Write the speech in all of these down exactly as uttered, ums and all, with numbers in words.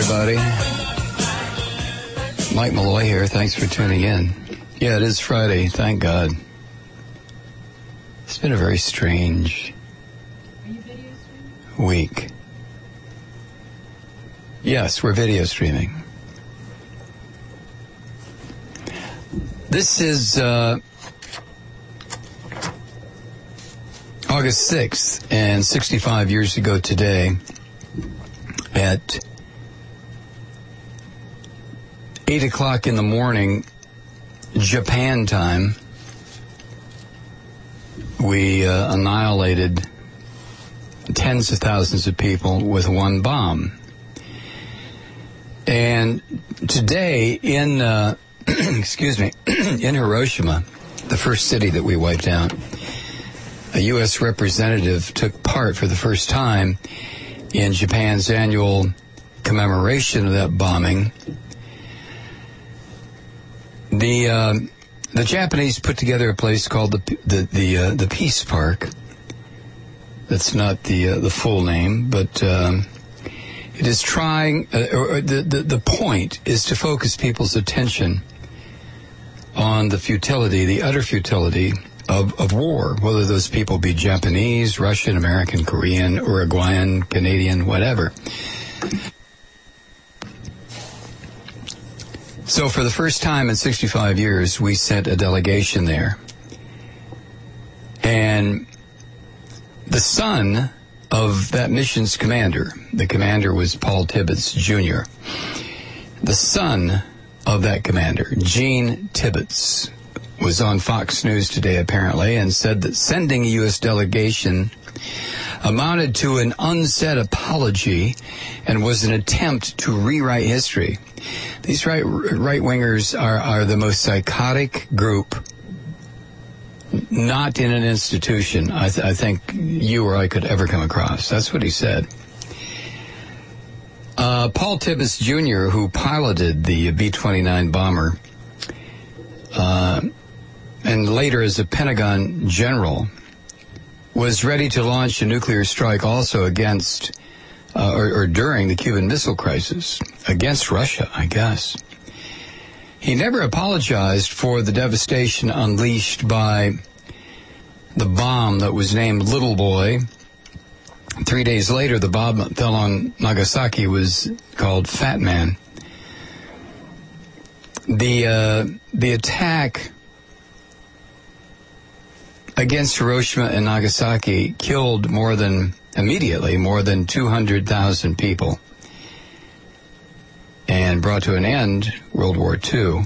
everybody. Mike Malloy here. Thanks for tuning in. Yeah, it is Friday. Thank God. It's been a very strange week. Yes, we're video streaming. This is uh, August sixth, and sixty-five years ago today, at eight o'clock in the morning, Japan time, we uh, annihilated tens of thousands of people with one bomb. And today in, uh, excuse me, in Hiroshima, the first city that we wiped out, a U S representative took part for the first time in Japan's annual commemoration of that bombing. The uh, the Japanese put together a place called the the the, uh, the Peace Park. That's not the uh, the full name, but um, it is trying. Uh, or the, the the point is to focus people's attention on the futility, the utter futility of of war. Whether those people be Japanese, Russian, American, Korean, Uruguayan, Canadian, whatever. So for the first time in sixty-five years, we sent a delegation there. And the son of that mission's commander, the commander was Paul Tibbets, Junior The son of that commander, Gene Tibbets, was on Fox News today, apparently, and said that sending a U S delegation amounted to an unsaid apology and was an attempt to rewrite history. These right, right-wingers are, are the most psychotic group, not in an institution, I, th- I think you or I could ever come across. That's what he said. Uh, Paul Tibbets, Junior, who piloted the B twenty-nine bomber, uh, and later as a Pentagon general, was ready to launch a nuclear strike also against, uh, or, or during the Cuban Missile Crisis, against Russia, I guess. He never apologized for the devastation unleashed by the bomb that was named Little Boy. Three days later, the bomb that fell on Nagasaki was called Fat Man. The, uh, the attack against Hiroshima and Nagasaki killed more than, immediately, more than two hundred thousand people and brought to an end World War Two.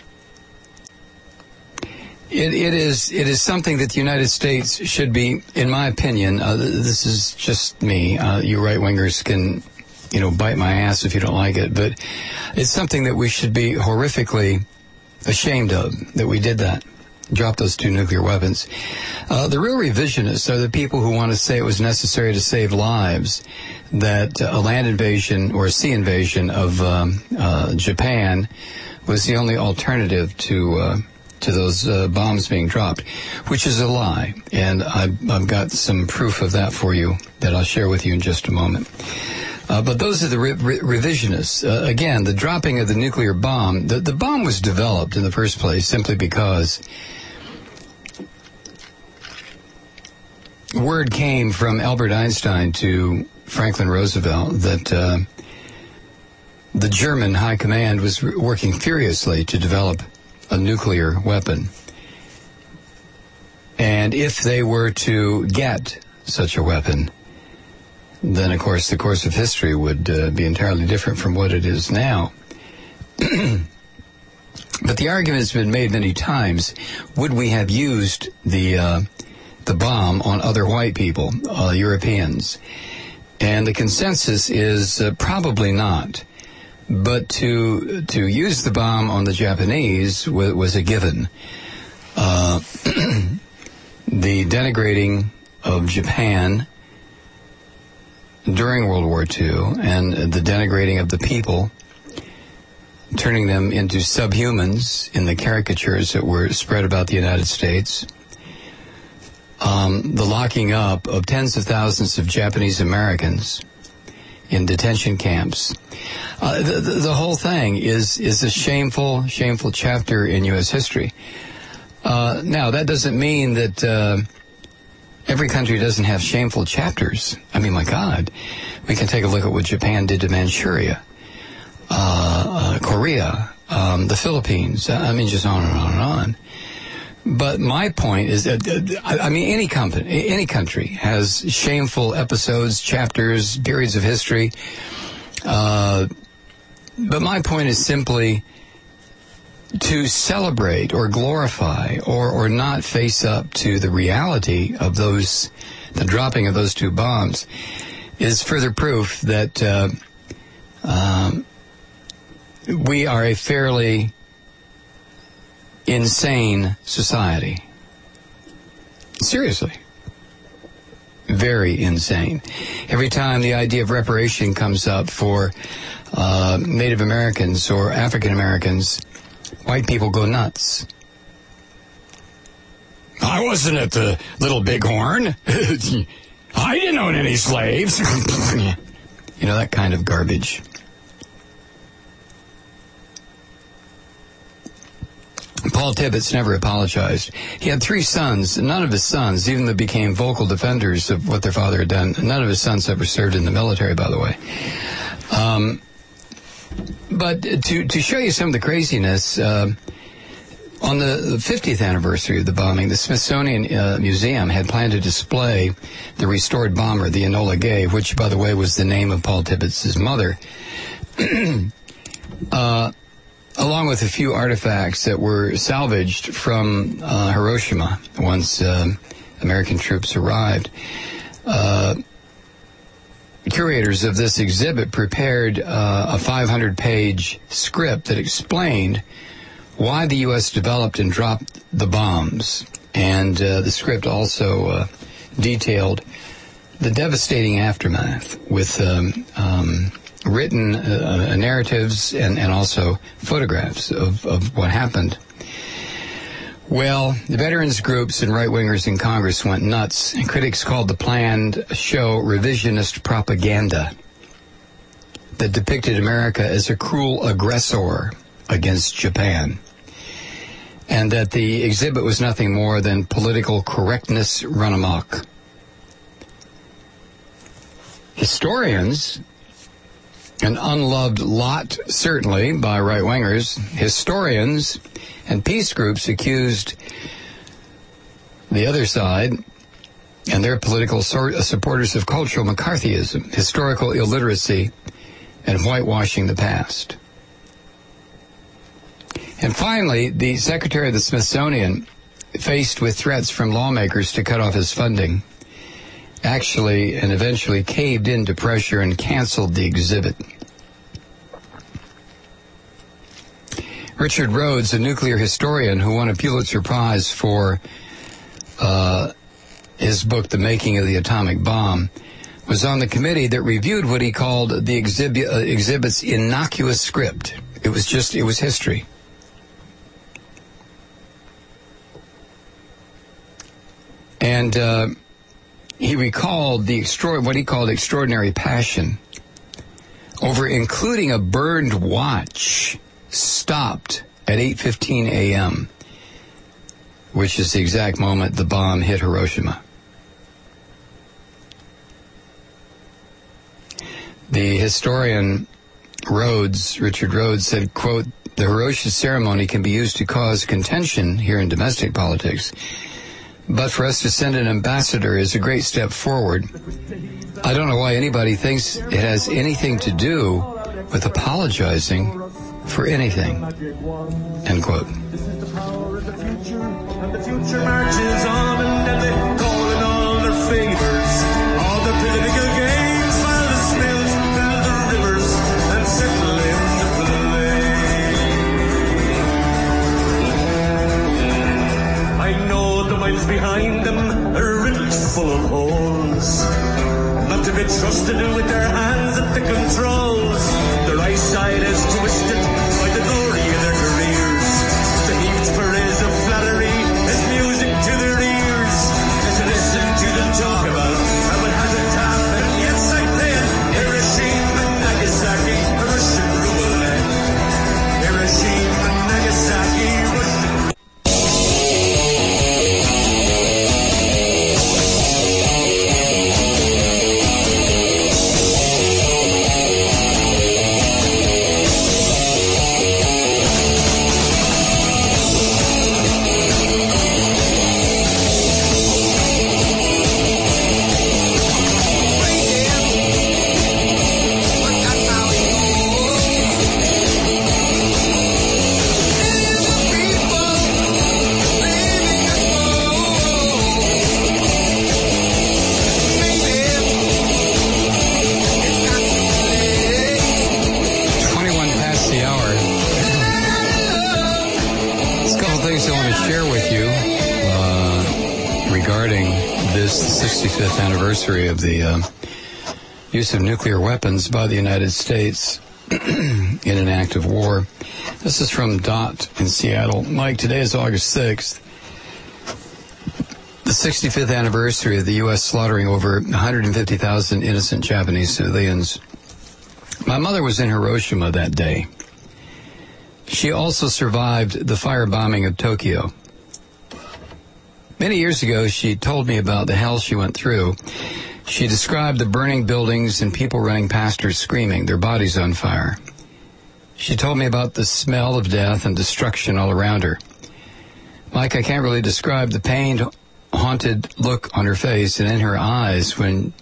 It, it is it is something that the United States should be, in my opinion, uh, this is just me, uh, you right-wingers can, you know, bite my ass if you don't like it, but it's something that we should be horrifically ashamed of, that we did that. Drop those two nuclear weapons. Uh, the real revisionists are the people who want to say it was necessary to save lives, that uh, a land invasion or a sea invasion of um, uh, Japan was the only alternative to uh, to those uh, bombs being dropped, which is a lie. And I've, I've got some proof of that for you that I'll share with you in just a moment. Uh, but those are the re- re- revisionists. Uh, again, the dropping of the nuclear bomb, the, the bomb was developed in the first place simply because word came from Albert Einstein to Franklin Roosevelt that uh, the German high command was working furiously to develop a nuclear weapon. And if they were to get such a weapon, then, of course, the course of history would uh, be entirely different from what it is now. But the argument has been made many times, would we have used the uh, the bomb on other white people, uh, Europeans? And the consensus is uh, probably not. But to to use the bomb on the Japanese w- was a given. Uh, the denigrating of Japan during World War Two and the denigrating of the people, turning them into subhumans in the caricatures that were spread about the United States, um, the locking up of tens of thousands of Japanese Americans in detention camps. Uh, the, the, the whole thing is is a shameful, shameful chapter in U S history. Uh, now, that doesn't mean that uh, every country doesn't have shameful chapters. I mean, my God, we can take a look at what Japan did to Manchuria, uh, uh, Korea, um, the Philippines. I mean, just on and on and on. But my point is that, uh, I mean, any company, any country has shameful episodes, chapters, periods of history. Uh, but my point is simply to celebrate or glorify or, or not face up to the reality of those, the dropping of those two bombs is further proof that uh, um, we are a fairly insane society. Seriously. Very insane. Every time the idea of reparation comes up for uh, Native Americans or African Americans, white people go nuts. I wasn't at the Little Bighorn. I didn't own any slaves. You know, that kind of garbage. Paul Tibbets never apologized. He had three sons. None of his sons, even though became vocal defenders of what their father had done, none of his sons ever served in the military, by the way. Um, but to, to show you some of the craziness, uh, on the fiftieth anniversary of the bombing, the Smithsonian uh, Museum had planned to display the restored bomber, the Enola Gay, which, by the way, was the name of Paul Tibbets' mother. uh, along with a few artifacts that were salvaged from uh, Hiroshima once uh, American troops arrived. Uh, curators of this exhibit prepared uh, a five hundred page script that explained why the U S developed and dropped the bombs. And uh, the script also uh, detailed the devastating aftermath with um, um, written uh, narratives and, and also photographs of, of what happened. Well, the veterans groups and right-wingers in Congress went nuts, and critics called the planned show revisionist propaganda that depicted America as a cruel aggressor against Japan, and that the exhibit was nothing more than political correctness run amok. Historians, an unloved lot, certainly, by right-wingers, historians and peace groups accused the other side and their political supporters of cultural McCarthyism, historical illiteracy, and whitewashing the past. And finally, the Secretary of the Smithsonian, faced with threats from lawmakers to cut off his funding, actually and eventually caved into pressure and canceled the exhibit. Richard Rhodes, a nuclear historian who won a Pulitzer Prize for uh, his book, The Making of the Atomic Bomb, was on the committee that reviewed what he called the exhibit, uh, exhibit's innocuous script. It was just, it was history. And uh, he recalled the extra- what he called extraordinary passion over including a burned watch stopped at eight fifteen a.m., which is the exact moment the bomb hit Hiroshima. The historian Rhodes, Richard Rhodes, said, quote, "The Hiroshima ceremony can be used to cause contention here in domestic politics, but for us to send an ambassador is a great step forward. I don't know why anybody thinks it has anything to do with apologizing for anything." End quote. This is the power of the future, and the future marches on, and they call in all their favors. All the political games, while the smells fill the rivers and settle into play. I know the minds behind them are riddled full of holes, not to be trusted with their hands at the controls. Their eyesight is twisted by the glory of their careers. The heaped praise of flattery is music to their ears. And to listen to them talk about how it hasn't happened, yes I play it, they're ashamed share with you uh, regarding this sixty-fifth anniversary of the uh, use of nuclear weapons by the United States in an act of war. This is from Dot in Seattle. Mike, today is August sixth. The sixty-fifth anniversary of the U S slaughtering over one hundred fifty thousand innocent Japanese civilians. My mother was in Hiroshima that day. She also survived the firebombing of Tokyo. Many years ago, she told me about the hell she went through. She described the burning buildings and people running past her screaming, their bodies on fire. She told me about the smell of death and destruction all around her. Mike, I can't really describe the pained, haunted look on her face and in her eyes when,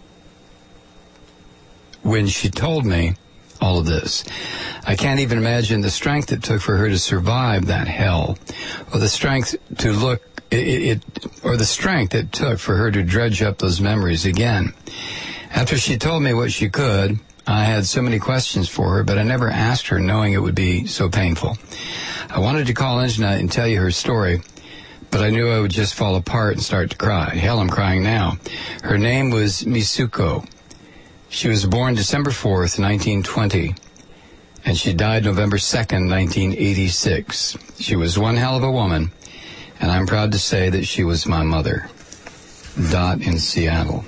when she told me all of this. I can't even imagine the strength it took for her to survive that hell, or the strength to look, it, it, or the strength it took for her to dredge up those memories again. After she told me what she could, I had so many questions for her, but I never asked her knowing it would be so painful. I wanted to call in tonight and tell you her story, but I knew I would just fall apart and start to cry. Hell, I'm crying now. Her name was Mitsuko. She was born December fourth, nineteen twenty, and she died November second, nineteen eighty-six. She was one hell of a woman, and I'm proud to say that she was my mother. Dot in Seattle.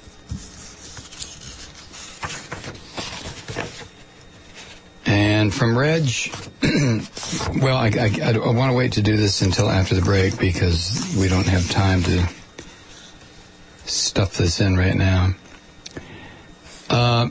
And from Reg, well, I, I, I want to wait to do this until after the break because we don't have time to stuff this in right now. Uh,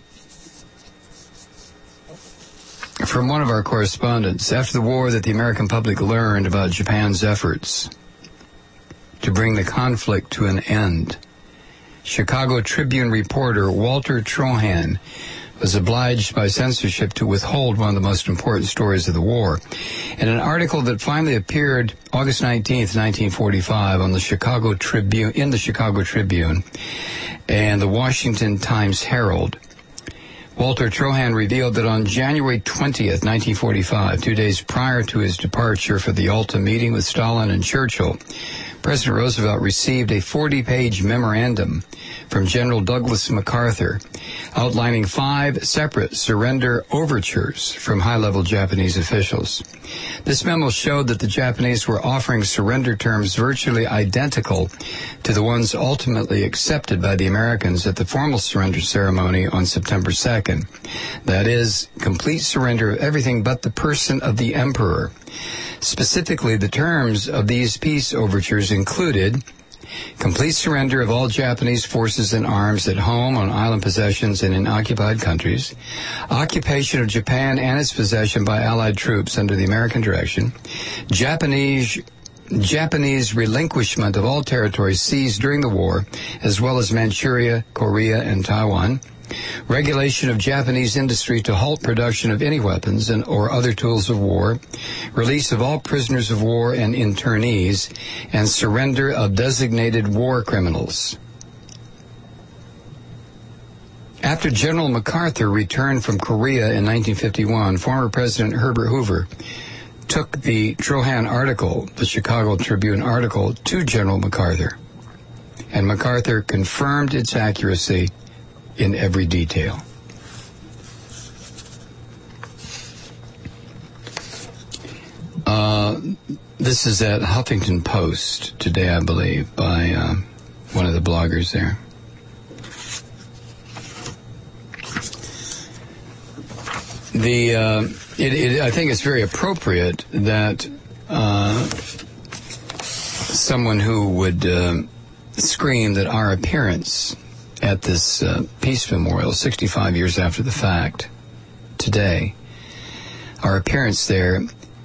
from one of our correspondents, after the war that the American public learned about Japan's efforts to bring the conflict to an end, Chicago Tribune reporter Walter Trohan was obliged by censorship to withhold one of the most important stories of the war. In an article that finally appeared August nineteenth, nineteen forty-five on the Chicago Tribune, in the Chicago Tribune and the Washington Times-Herald, Walter Trohan revealed that on January twentieth, nineteen forty-five, two days prior to his departure for the Yalta meeting with Stalin and Churchill, President Roosevelt received a forty-page memorandum from General Douglas MacArthur outlining five separate surrender overtures from high-level Japanese officials. This memo showed that the Japanese were offering surrender terms virtually identical to the ones ultimately accepted by the Americans at the formal surrender ceremony on September second. That is, complete surrender of everything but the person of the emperor. Specifically, the terms of these peace overtures included complete surrender of all Japanese forces and arms at home, on island possessions, and in occupied countries, occupation of Japan and its possession by Allied troops under the American direction, Japanese Japanese relinquishment of all territories seized during the war, as well as Manchuria, Korea, and Taiwan, regulation of Japanese industry to halt production of any weapons and or other tools of war, release of all prisoners of war and internees, and surrender of designated war criminals. After General MacArthur returned from Korea in nineteen fifty-one, former President Herbert Hoover took the Trohan article, the Chicago Tribune article, to General MacArthur, and MacArthur confirmed its accuracy in every detail. Uh, this is at Huffington Post today, I believe, by uh, one of the bloggers there. The uh, it, it, I think it's very appropriate that uh, someone who would uh, scream that our appearance at this uh, peace memorial, sixty-five years after the fact, today, our appearance there,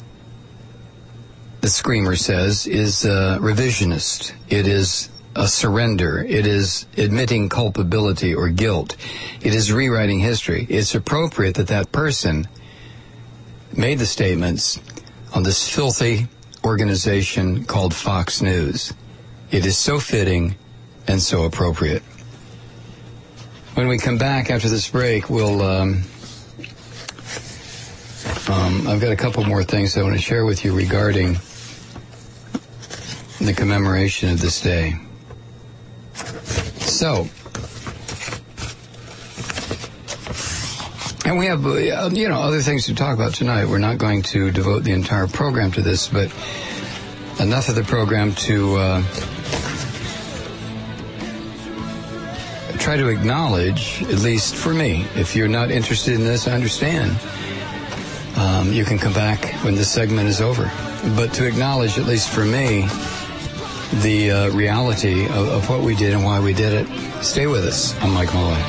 the screamer says, is uh, revisionist. It is a surrender. It is admitting culpability or guilt. It is rewriting history. It's appropriate that that person made the statements on this filthy organization called Fox News. It is so fitting and so appropriate. When we come back after this break, we'll, um, um, I've got a couple more things I want to share with you regarding the commemoration of this day. So, and we have, uh, you know, other things to talk about tonight. We're not going to devote the entire program to this, but enough of the program to uh, try to acknowledge, at least for me, if you're not interested in this, I understand. Um, you can come back when this segment is over. But to acknowledge, at least for me, the uh, reality of, of what we did and why we did it. Stay with us. I'm Mike Malloy.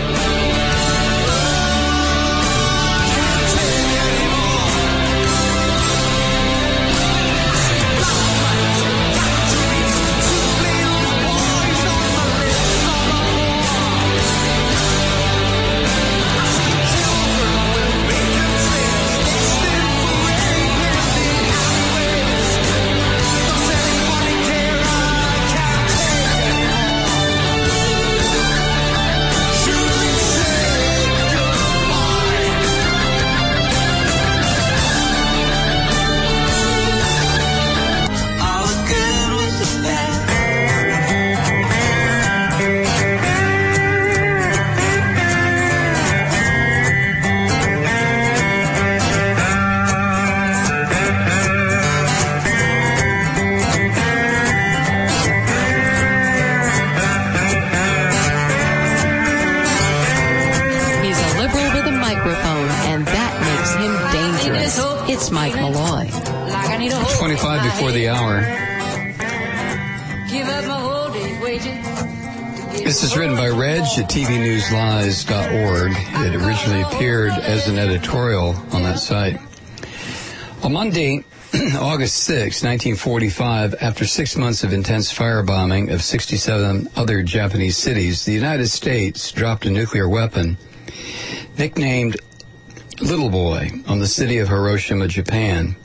At T V news lies dot org. It originally appeared as an editorial on that site. On Monday, August sixth, nineteen forty-five, after six months of intense firebombing of sixty-seven other Japanese cities, the United States dropped a nuclear weapon nicknamed Little Boy on the city of Hiroshima, Japan.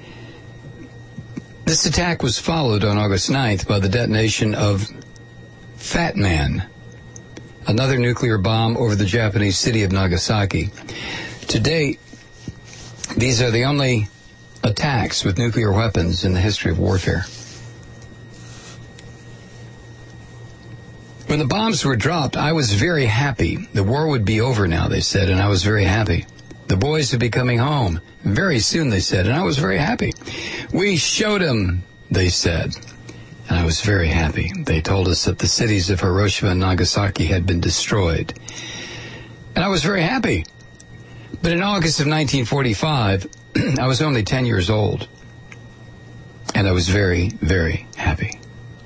This attack was followed on August ninth by the detonation of Fat Man, another nuclear bomb over the Japanese city of Nagasaki. To date, these are the only attacks with nuclear weapons in the history of warfare. When the bombs were dropped, I was very happy. The war would be over now, they said, and I was very happy. The boys would be coming home very soon, they said, and I was very happy. We showed them, they said. And I was very happy. They told us that the cities of Hiroshima and Nagasaki had been destroyed. And I was very happy. But in August of nineteen forty-five, I was only ten years old. And I was very, very happy.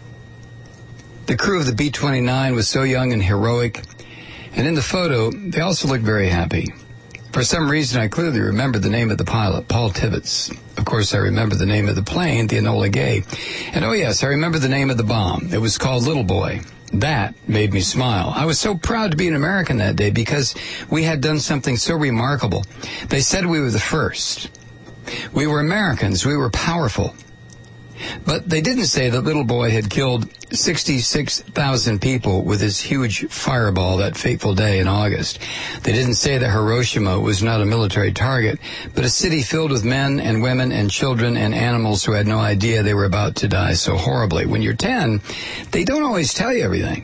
The crew of the B twenty-nine was so young and heroic. And in the photo, they also looked very happy. For some reason, I clearly remember the name of the pilot, Paul Tibbets. Of course, I remember the name of the plane, the Enola Gay. And oh yes, I remember the name of the bomb. It was called Little Boy. That made me smile. I was so proud to be an American that day because we had done something so remarkable. They said we were the first. We were Americans. We were powerful. But they didn't say that Little Boy had killed sixty-six thousand people with his huge fireball that fateful day in August. They didn't say that Hiroshima was not a military target, but a city filled with men and women and children and animals who had no idea they were about to die so horribly. When you're ten, they don't always tell you everything.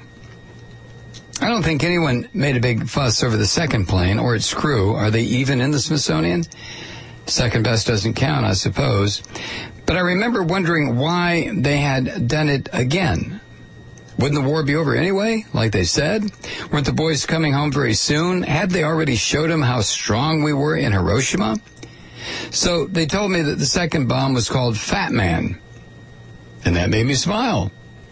I don't think anyone made a big fuss over the second plane or its crew. Are they even in the Smithsonian? Second best doesn't count, I suppose. But I remember wondering why they had done it again. Wouldn't the war be over anyway, like they said? Weren't the boys coming home very soon? Had they already showed them how strong we were in Hiroshima? So they told me that the second bomb was called Fat Man. And that made me smile.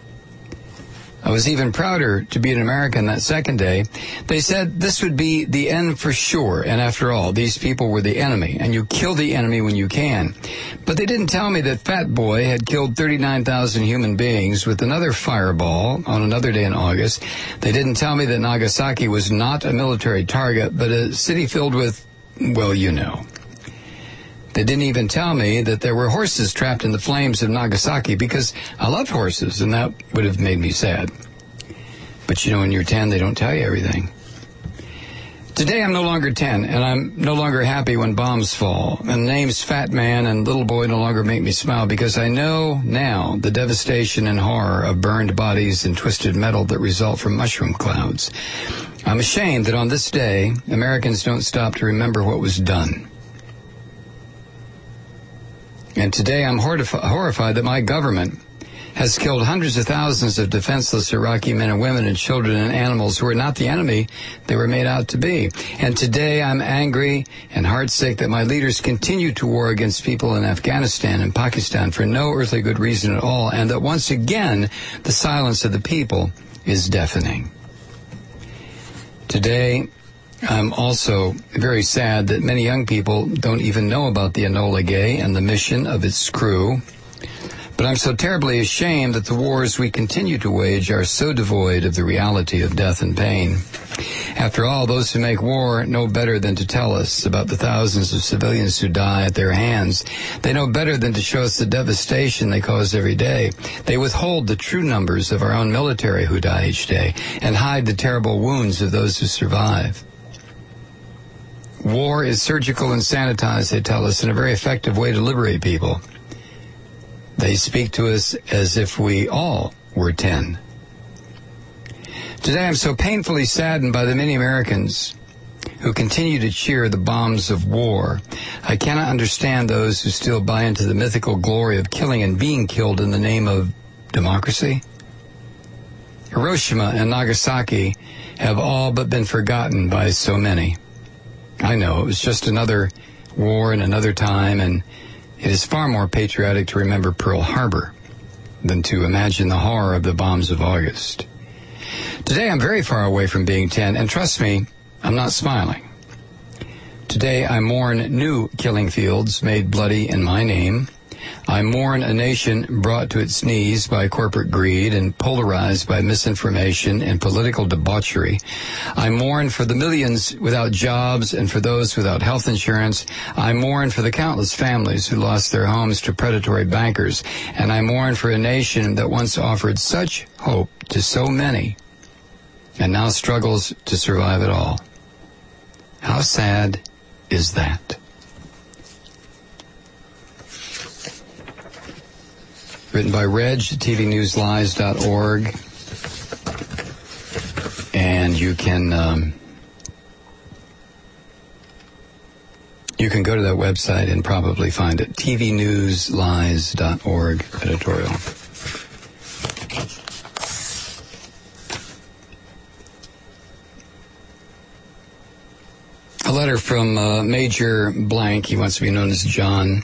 I was even prouder to be an American that second day. They said this would be the end for sure, and after all, these people were the enemy, and you kill the enemy when you can. But they didn't tell me that Fat Boy had killed thirty-nine thousand human beings with another fireball on another day in August. They didn't tell me that Nagasaki was not a military target, but a city filled with, well, you know. They didn't even tell me that there were horses trapped in the flames of Nagasaki because I loved horses, and that would have made me sad. But you know, when you're ten, they don't tell you everything. Today I'm no longer ten, and I'm no longer happy when bombs fall, and the names Fat Man and Little Boy no longer make me smile, because I know now the devastation and horror of burned bodies and twisted metal that result from mushroom clouds. I'm ashamed that on this day, Americans don't stop to remember what was done. And today I'm horrif- horrified that my government has killed hundreds of thousands of defenseless Iraqi men and women and children and animals who are not the enemy they were made out to be. And today I'm angry and heartsick that my leaders continue to war against people in Afghanistan and Pakistan for no earthly good reason at all, and that once again the silence of the people is deafening. Today I'm also very sad that many young people don't even know about the Enola Gay and the mission of its crew. But I'm so terribly ashamed that the wars we continue to wage are so devoid of the reality of death and pain. After all, those who make war know better than to tell us about the thousands of civilians who die at their hands. They know better than to show us the devastation they cause every day. They withhold the true numbers of our own military who die each day and hide the terrible wounds of those who survive. War is surgical and sanitized, they tell us, and a very effective way to liberate people. They speak to us as if we all were ten. Today I'm so painfully saddened by the many Americans who continue to cheer the bombs of war. I cannot understand those who still buy into the mythical glory of killing and being killed in the name of democracy. Hiroshima and Nagasaki have all but been forgotten by so many. I know it was just another war in another time, and it is far more patriotic to remember Pearl Harbor than to imagine the horror of the bombs of August. Today I'm very far away from being ten, and trust me, I'm not smiling. Today I mourn new killing fields made bloody in my name. I mourn a nation brought to its knees by corporate greed and polarized by misinformation and political debauchery. I mourn for the millions without jobs and for those without health insurance. I mourn for the countless families who lost their homes to predatory bankers. And I mourn for a nation that once offered such hope to so many and now struggles to survive it all. How sad is that? Written by Reg, T V news lies dot org. And you can um, you can go to that website and probably find it. T V news lies dot org editorial. A letter from uh, Major Blank. He wants to be known as John.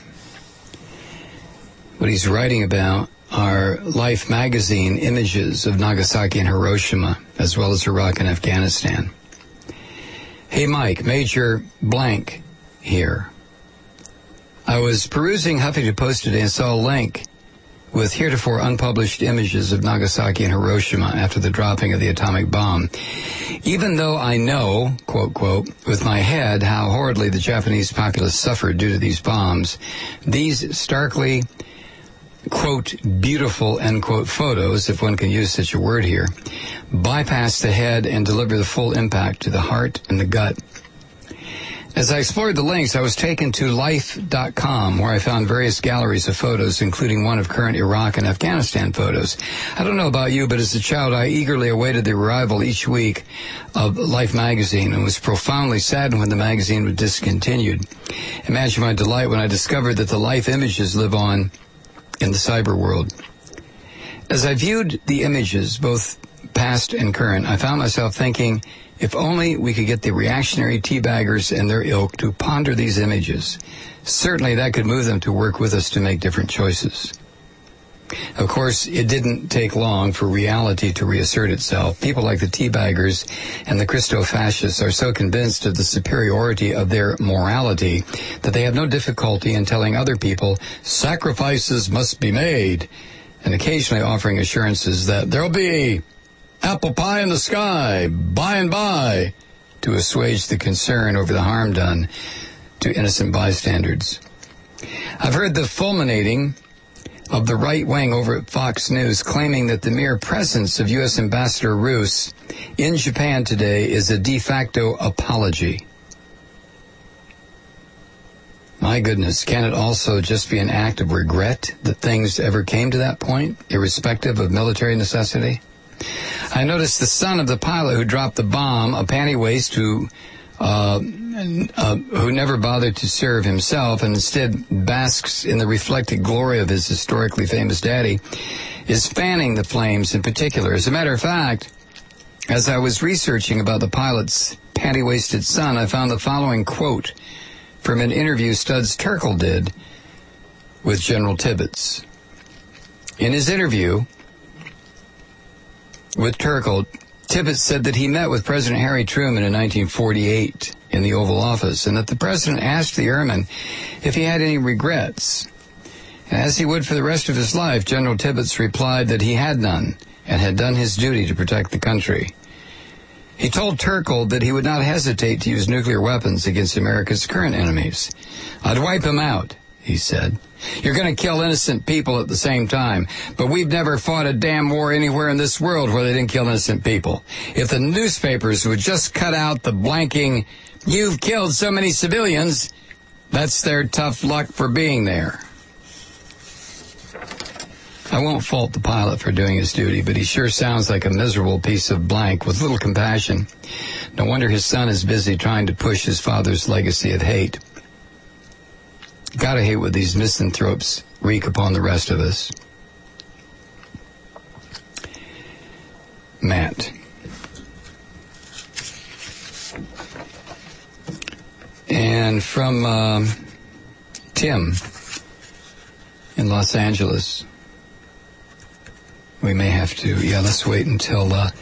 What he's writing about are Life magazine images of Nagasaki and Hiroshima, as well as Iraq and Afghanistan. Hey, Mike, Major Blank here. I was perusing Huffington Post today and saw a link with heretofore unpublished images of Nagasaki and Hiroshima after the dropping of the atomic bomb. Even though I know, quote, quote, with my head how horridly the Japanese populace suffered due to these bombs, these starkly, quote, beautiful, end quote, photos, if one can use such a word here, bypass the head and deliver the full impact to the heart and the gut. As I explored the links, I was taken to life dot com, where I found various galleries of photos, including one of current Iraq and Afghanistan photos. I don't know about you, but as a child, I eagerly awaited the arrival each week of Life magazine and was profoundly saddened when the magazine was discontinued. Imagine my delight when I discovered that the Life images live on in the cyber world. As I viewed the images, both past and current, I found myself thinking, if only we could get the reactionary teabaggers and their ilk to ponder these images. Certainly that could move them to work with us to make different choices. Of course, it didn't take long for reality to reassert itself. People like the teabaggers and the Christo-fascists are so convinced of the superiority of their morality that they have no difficulty in telling other people sacrifices must be made, and occasionally offering assurances that there'll be apple pie in the sky by and by to assuage the concern over the harm done to innocent bystanders. I've heard the fulminating of the right wing over at Fox News, claiming that the mere presence of U S Ambassador Roos in Japan today is a de facto apology. My goodness, can it also just be an act of regret that things ever came to that point, irrespective of military necessity? I noticed the son of the pilot who dropped the bomb, a panty waist who uh, uh, who never bothered to serve himself and instead basks in the reflected glory of his historically famous daddy, is fanning the flames in particular. As a matter of fact, as I was researching about the pilot's panty-waisted son, I found the following quote from an interview Studs Terkel did with General Tibbets. In his interview with Terkel, Tibbets said that he met with President Harry Truman in nineteen forty-eight in the Oval Office, and that the president asked the airman if he had any regrets. And as he would for the rest of his life, General Tibbets replied that he had none and had done his duty to protect the country. He told Terkel that he would not hesitate to use nuclear weapons against America's current enemies. I'd wipe them out, he said. You're going to kill innocent people at the same time, but we've never fought a damn war anywhere in this world where they didn't kill innocent people. If the newspapers would just cut out the blanking, you've killed so many civilians, that's their tough luck for being there. I won't fault the pilot for doing his duty, but he sure sounds like a miserable piece of blank with little compassion. No wonder his son is busy trying to push his father's legacy of hate. Gotta hate what these misanthropes wreak upon the rest of us. Matt. And from uh, Tim in Los Angeles. We may have to, yeah, let's wait until uh,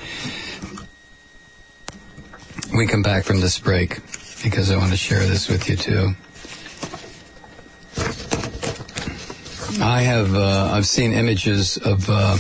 we come back from this break, because I want to share this with you too. I have, uh, I've seen images of, uh,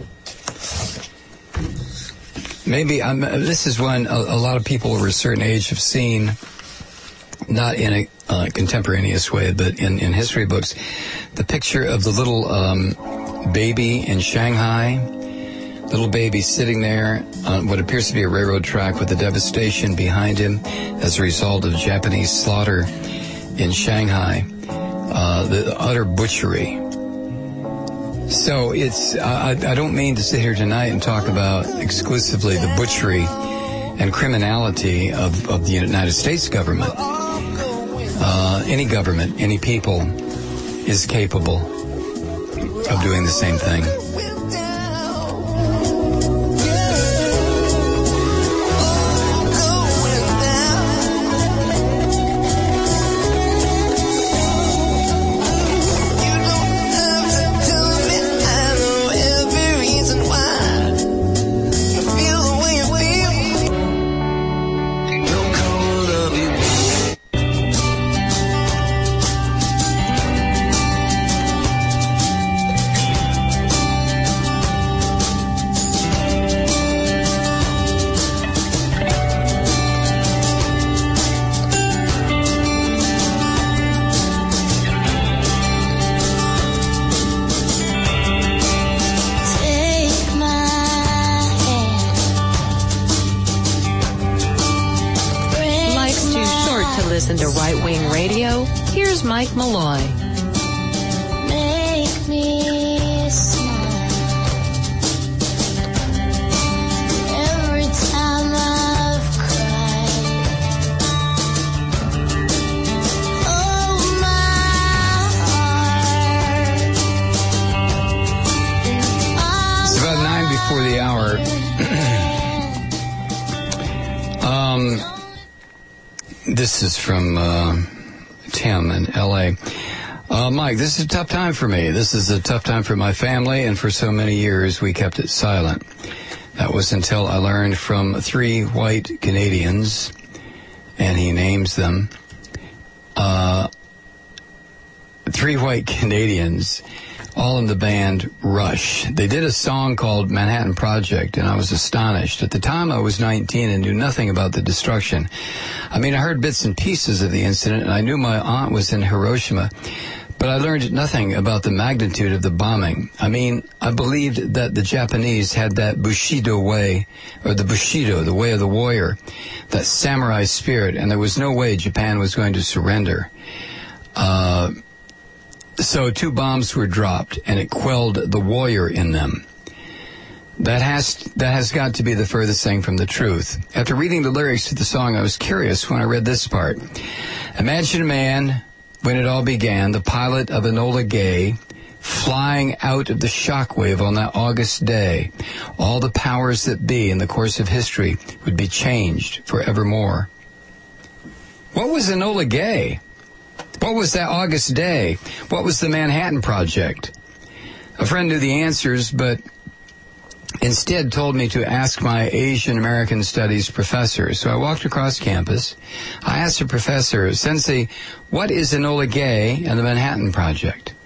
maybe, I'm, this is one a, a lot of people over a certain age have seen, not in a uh, contemporaneous way, but in, in history books, the picture of the little um, baby in Shanghai, little baby sitting there on what appears to be a railroad track with the devastation behind him as a result of Japanese slaughter in Shanghai, uh, the utter butchery. So it's, I, I don't mean to sit here tonight and talk about exclusively the butchery and criminality of, of the United States government. Uh, any government, any people is capable of doing the same thing. Mike Malloy. Make me smile every time I've cried. Oh, my heart. It's about nine before the hour. um, this is from uh, Tim in L A. Uh, Mike, this is a tough time for me. This is a tough time for my family, and for so many years we kept it silent. That was until I learned from three white Canadians, and he names them, uh, three white Canadians, all in the band Rush. They did a song called Manhattan Project, and I was astonished. At the time, I was nineteen and knew nothing about the destruction. I mean, I heard bits and pieces of the incident, and I knew my aunt was in Hiroshima, but but I learned nothing about the magnitude of the bombing. I mean, I believed that the Japanese had that Bushido way, or the Bushido, the way of the warrior, that samurai spirit, and there was no way Japan was going to surrender. Uh, so two bombs were dropped, and it quelled the warrior in them. That has that has got to be the furthest thing from the truth. After reading the lyrics to the song, I was curious when I read this part. Imagine a man, when it all began, the pilot of Enola Gay, flying out of the shockwave on that August day. All the powers that be in the course of history would be changed forevermore. What was Enola Gay? What was that August day? What was the Manhattan Project? A friend knew the answers, but instead told me to ask my Asian American Studies professor. So I walked across campus. I asked the professor, Sensei, what is Enola Gay and the Manhattan Project?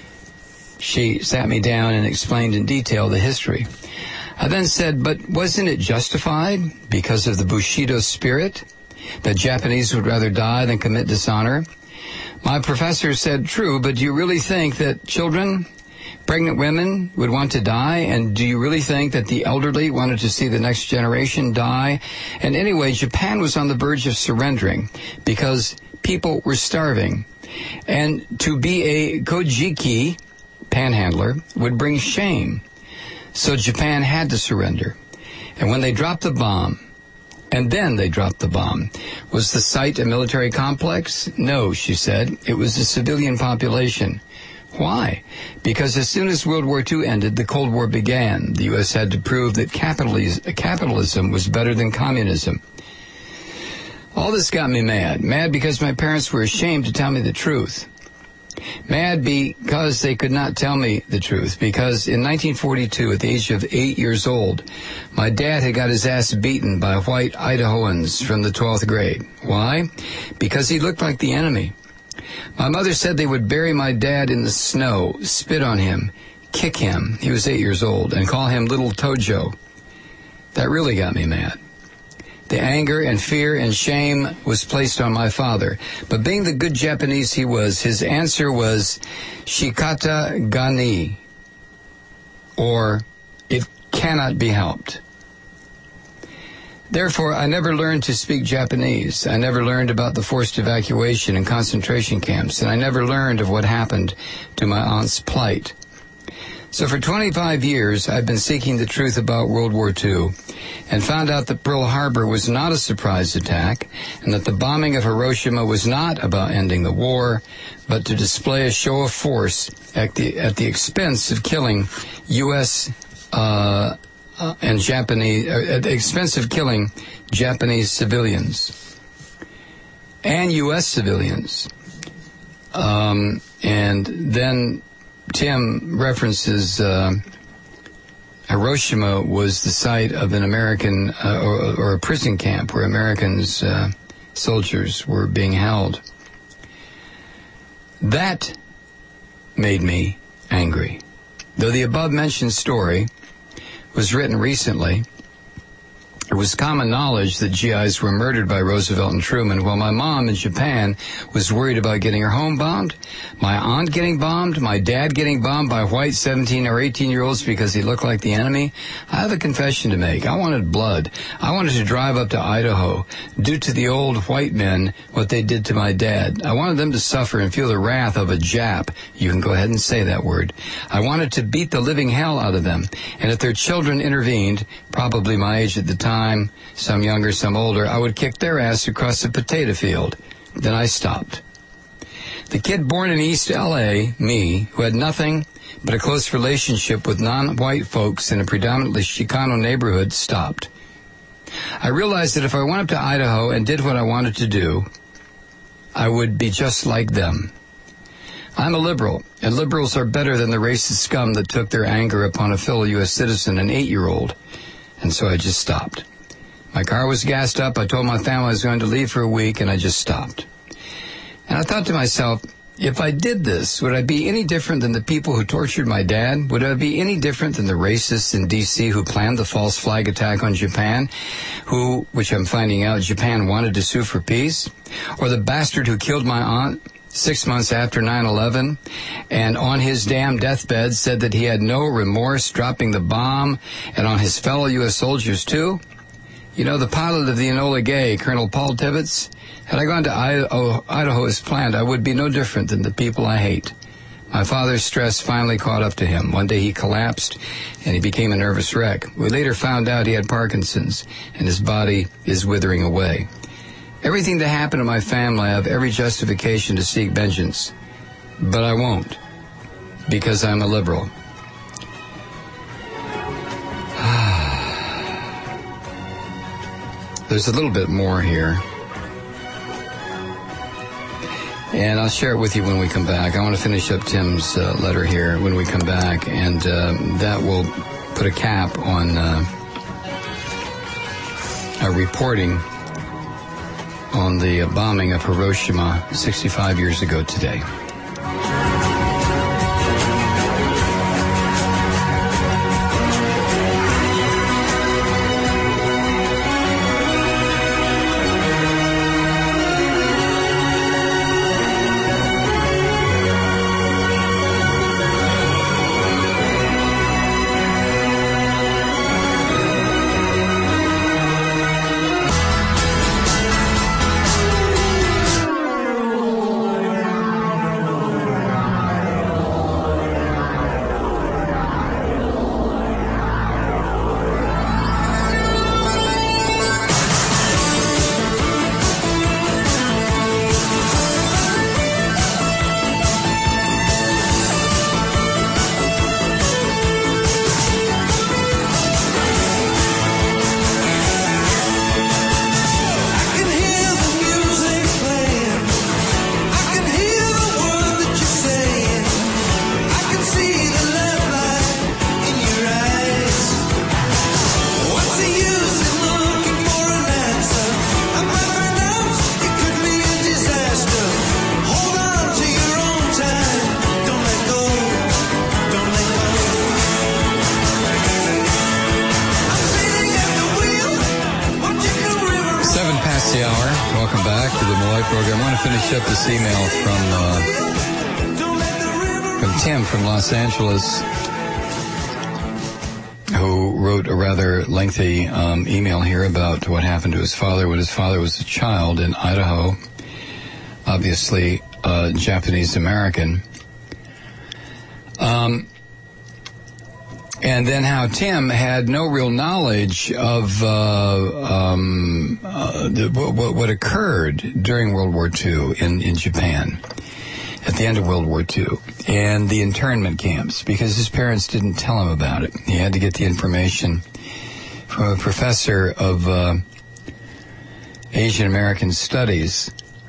She sat me down and explained in detail the history. I then said, but wasn't it justified because of the Bushido spirit, that Japanese would rather die than commit dishonor? My professor said, true, but do you really think that children, pregnant women would want to die? And do you really think that the elderly wanted to see the next generation die? And anyway, Japan was on the verge of surrendering because people were starving. And to be a Kojiki, panhandler, would bring shame. So Japan had to surrender. And when they dropped the bomb, and then they dropped the bomb, was the site a military complex? No, she said. It was a civilian population. Why? Because as soon as World War Two ended, the Cold War began. The U S had to prove that capitalism was better than communism. All this got me mad. Mad because my parents were ashamed to tell me the truth. Mad because they could not tell me the truth. Because in nineteen forty-two, at the age of eight years old, my dad had got his ass beaten by white Idahoans from the twelfth grade. Why? Because he looked like the enemy. My mother said they would bury my dad in the snow, spit on him, kick him, he was eight years old, and call him Little Tojo. That really got me mad. The anger and fear and shame was placed on my father. But being the good Japanese he was, his answer was shikata ga ni, or it cannot be helped. Therefore, I never learned to speak Japanese. I never learned about the forced evacuation and concentration camps, and I never learned of what happened to my aunt's plight. So for twenty-five years, I've been seeking the truth about World War Two, and found out that Pearl Harbor was not a surprise attack, and that the bombing of Hiroshima was not about ending the war, but to display a show of force at the, at the expense of killing U S Uh, Uh, and Japanese, uh, at the expense of killing Japanese civilians and U S civilians. Um, and then Tim references uh, Hiroshima was the site of an American uh, or, or a prison camp where Americans, uh, soldiers were being held. That made me angry. Though the above-mentioned story was written recently, it was common knowledge that G Is were murdered by Roosevelt and Truman, while my mom in Japan was worried about getting her home bombed, my aunt getting bombed, my dad getting bombed by white seventeen or eighteen-year-olds because he looked like the enemy. I have a confession to make. I wanted blood. I wanted to drive up to Idaho, do to the old white men what they did to my dad. I wanted them to suffer and feel the wrath of a Jap. You can go ahead and say that word. I wanted to beat the living hell out of them. And if their children intervened, probably my age at the time, some younger, some older, I would kick their ass across the potato field. Then I stopped. The kid born in East L A, me, who had nothing but a close relationship with non-white folks in a predominantly Chicano neighborhood, stopped. I realized that if I went up to Idaho and did what I wanted to do, I would be just like them. I'm a liberal, and liberals are better than the racist scum that took their anger upon a fellow U S citizen, an eight-year-old. And so I just stopped. My car was gassed up. I told my family I was going to leave for a week, and I just stopped. And I thought to myself, if I did this, would I be any different than the people who tortured my dad? Would I be any different than the racists in D C who planned the false flag attack on Japan, who, which I'm finding out, Japan wanted to sue for peace? Or the bastard who killed my aunt six months after nine eleven, and on his damn deathbed said that he had no remorse dropping the bomb, and on his fellow U S soldiers too. You know, the pilot of the Enola Gay, Colonel Paul Tibbets, had I gone to Idaho, Idaho as planned, I would be no different than the people I hate. My father's stress finally caught up to him. One day he collapsed, and he became a nervous wreck. We later found out he had Parkinson's, and his body is withering away. Everything that happened to my family, I have every justification to seek vengeance. But I won't, because I'm a liberal. There's a little bit more here, and I'll share it with you when we come back. I want to finish up Tim's uh, letter here when we come back, and uh, that will put a cap on uh, our reporting on the uh, bombing of Hiroshima sixty-five years ago today. This email from uh, from Tim from Los Angeles, who wrote a rather lengthy um, email here about what happened to his father when his father was a child in Idaho, obviously uh, Japanese American. Um, and then how Tim had no real knowledge of uh, um, uh, the, what, what occurred during World War Two in, in Japan, at the end of World War Two, and the internment camps, because his parents didn't tell him about it. He had to get the information from a professor of uh, Asian American Studies.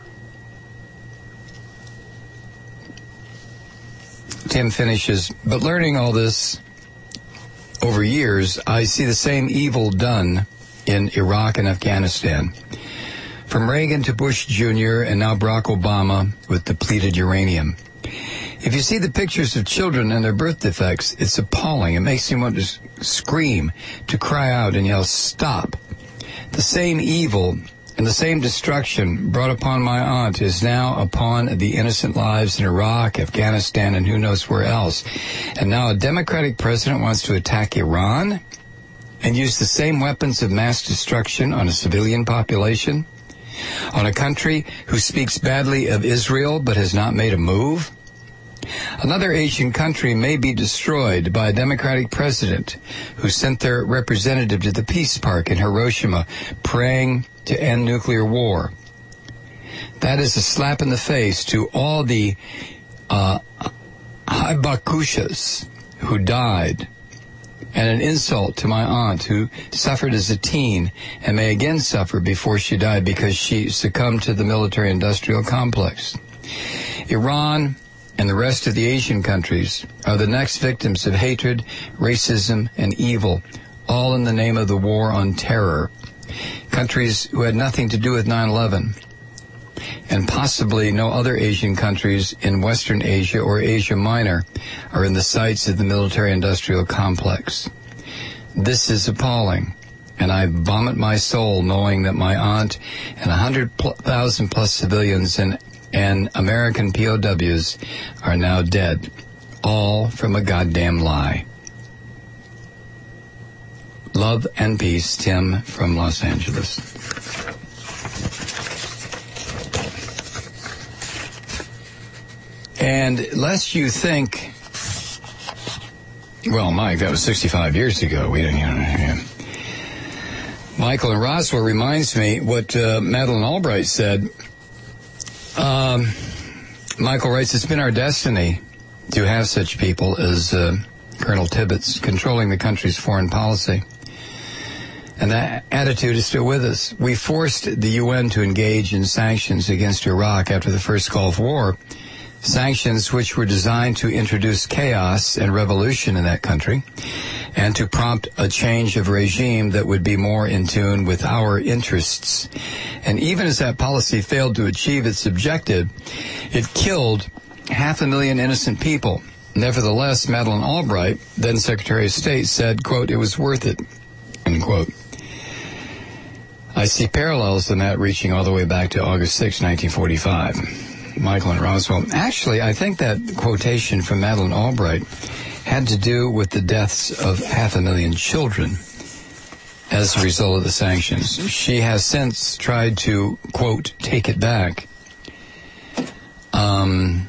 Tim finishes, but learning all this over years, I see the same evil done in Iraq and Afghanistan. From Reagan to Bush Junior and now Barack Obama with depleted uranium. If you see the pictures of children and their birth defects, it's appalling. It makes you want to scream, to cry out and yell, stop. The same evil and the same destruction brought upon my aunt is now upon the innocent lives in Iraq, Afghanistan, and who knows where else. And now a Democratic president wants to attack Iran and use the same weapons of mass destruction on a civilian population, on a country who speaks badly of Israel but has not made a move. Another Asian country may be destroyed by a Democratic president who sent their representative to the Peace Park in Hiroshima praying to end nuclear war. That is a slap in the face to all the uh, Hibakushas who died, and an insult to my aunt who suffered as a teen and may again suffer before she died because she succumbed to the military-industrial complex. Iran and the rest of the Asian countries are the next victims of hatred, racism, and evil, all in the name of the war on terror. Countries who had nothing to do with nine eleven, and possibly no other Asian countries in Western Asia or Asia Minor are in the sights of the military-industrial complex. This is appalling, and I vomit my soul knowing that my aunt and one hundred thousand plus civilians in and American P O Ws are now dead. All from a goddamn lie. Love and peace, Tim from Los Angeles. And lest you think, well, Mike, that was sixty-five years ago. We didn't, you know. Yeah. Michael in Roswell reminds me what uh, Madeleine Albright said. Um, Michael writes, it's been our destiny to have such people as uh, Colonel Tibbets controlling the country's foreign policy. And that attitude is still with us. We forced the U N to engage in sanctions against Iraq after the first Gulf War, sanctions which were designed to introduce chaos and revolution in that country and to prompt a change of regime that would be more in tune with our interests. And even as that policy failed to achieve its objective, it killed half a million innocent people. Nevertheless, Madeleine Albright, then Secretary of State, said, quote, it was worth it, end quote. I see parallels in that reaching all the way back to August sixth, nineteen forty-five. Michael and Roswell. Actually, I think that quotation from Madeleine Albright had to do with the deaths of half a million children as a result of the sanctions. She has since tried to, quote, take it back. Um,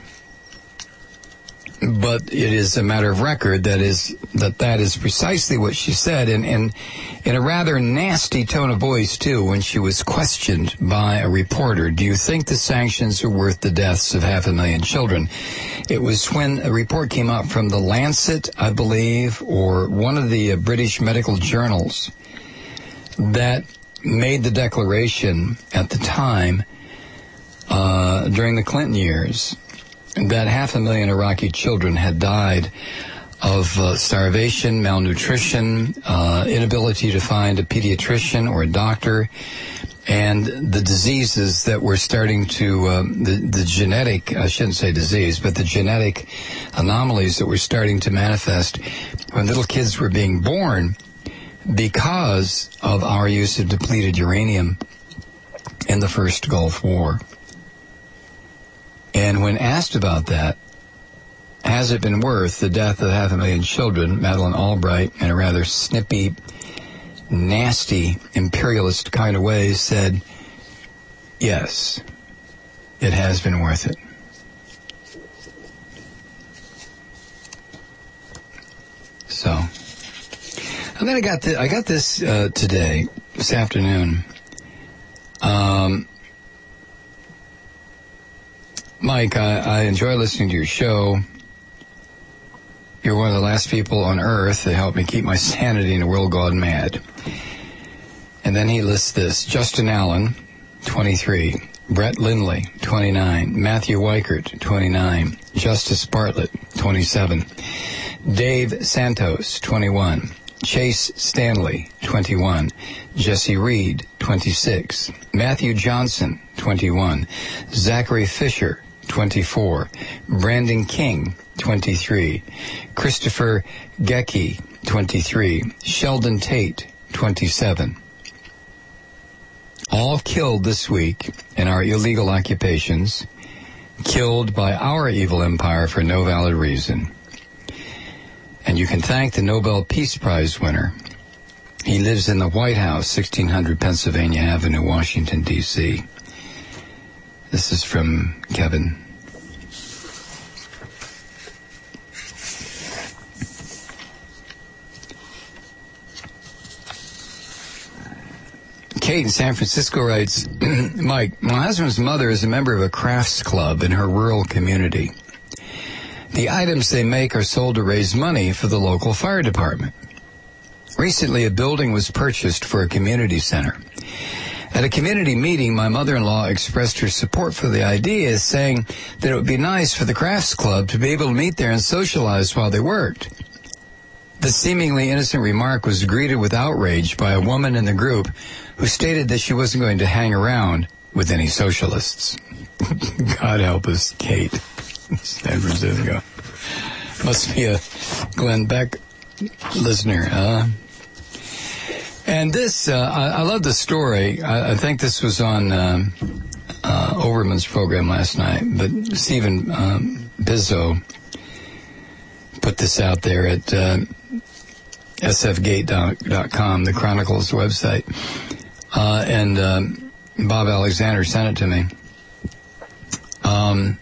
but it is a matter of record that is that that is precisely what she said, and, and in a rather nasty tone of voice, too, when she was questioned by a reporter. Do you think the sanctions are worth the deaths of half a million children? It was when a report came out from The Lancet, I believe, or one of the uh, British medical journals that made the declaration at the time, uh, during the Clinton years, that half a million Iraqi children had died of uh, starvation, malnutrition, uh, inability to find a pediatrician or a doctor, and the diseases that were starting to, uh, the, the genetic, I shouldn't say disease, but the genetic anomalies that were starting to manifest when little kids were being born because of our use of depleted uranium in the first Gulf War. And when asked about that, has it been worth the death of half a million children, Madeleine Albright, in a rather snippy, nasty, imperialist kind of way, said, yes, it has been worth it. So, and then I got this, I got this uh, today, this afternoon. Um... Mike, I, I enjoy listening to your show. You're one of the last people on earth that helped me keep my sanity in a world gone mad. And then he lists this. Justin Allen, twenty-three. Brett Lindley, twenty-nine. Matthew Weichert, twenty-nine. Justice Bartlett, twenty-seven. Dave Santos, twenty-one. Chase Stanley, twenty-one. Jesse Reed, twenty-six. Matthew Johnson, twenty-one. Zachary Fisher, twenty-four. Brandon King, twenty-three. Christopher Gecky, twenty-three. Sheldon Tate, twenty-seven. All killed this week in our illegal occupations, killed by our evil empire for no valid reason. And you can thank the Nobel Peace Prize winner. He lives in the White House, sixteen hundred Pennsylvania Avenue, Washington, D C This is from Kevin. Kate in San Francisco writes, Mike, my husband's mother is a member of a crafts club in her rural community. The items they make are sold to raise money for the local fire department. Recently, a building was purchased for a community center. At a community meeting, my mother-in-law expressed her support for the idea, saying that it would be nice for the crafts club to be able to meet there and socialize while they worked. The seemingly innocent remark was greeted with outrage by a woman in the group who stated that she wasn't going to hang around with any socialists. God help us, Kate. San Francisco. Must be a Glenn Beck listener. Uh, and this, uh, I, I love the story. I, I think this was on um, uh, Overman's program last night, but Stephen um, Pizzo put this out there at uh, S F gate dot com, the Chronicle's website, uh, and um, Bob Alexander sent it to me. Um,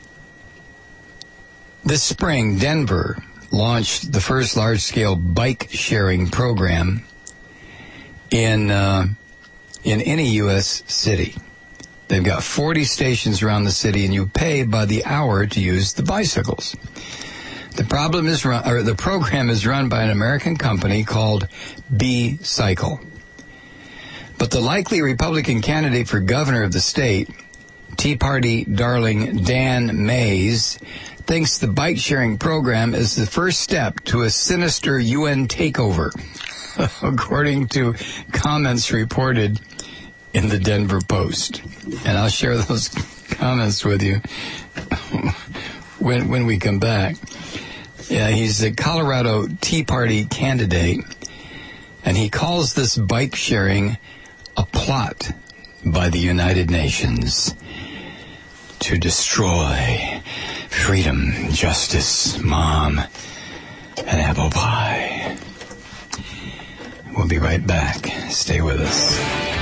this spring, Denver launched the first large-scale bike-sharing program in uh, in any U S city. They've got forty stations around the city, and you pay by the hour to use the bicycles. The problem is run, or the program is run by an American company called B-Cycle. But the likely Republican candidate for governor of the state, Tea Party darling Dan Mays, thinks the bike-sharing program is the first step to a sinister U N takeover, according to comments reported in the Denver Post. And I'll share those comments with you when when we come back. Yeah, he's the Colorado Tea Party candidate, and he calls this bike-sharing a plot by the United Nations to destroy freedom, justice, mom, and apple pie. We'll be right back. Stay with us.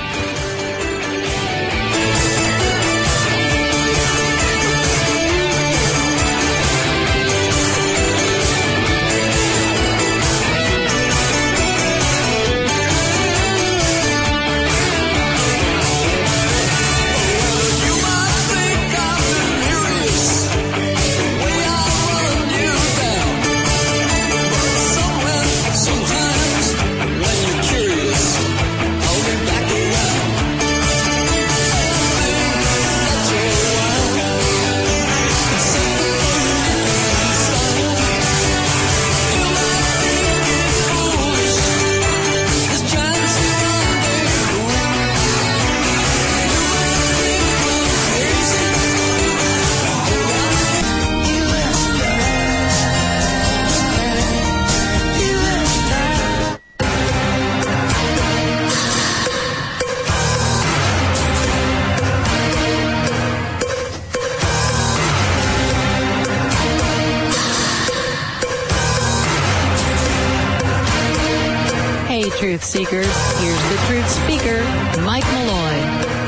Truth Seekers, here's the Truth Speaker, Mike Malloy.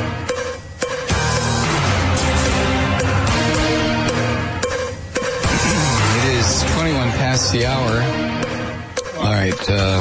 It is twenty-one past the hour. All right. Uh,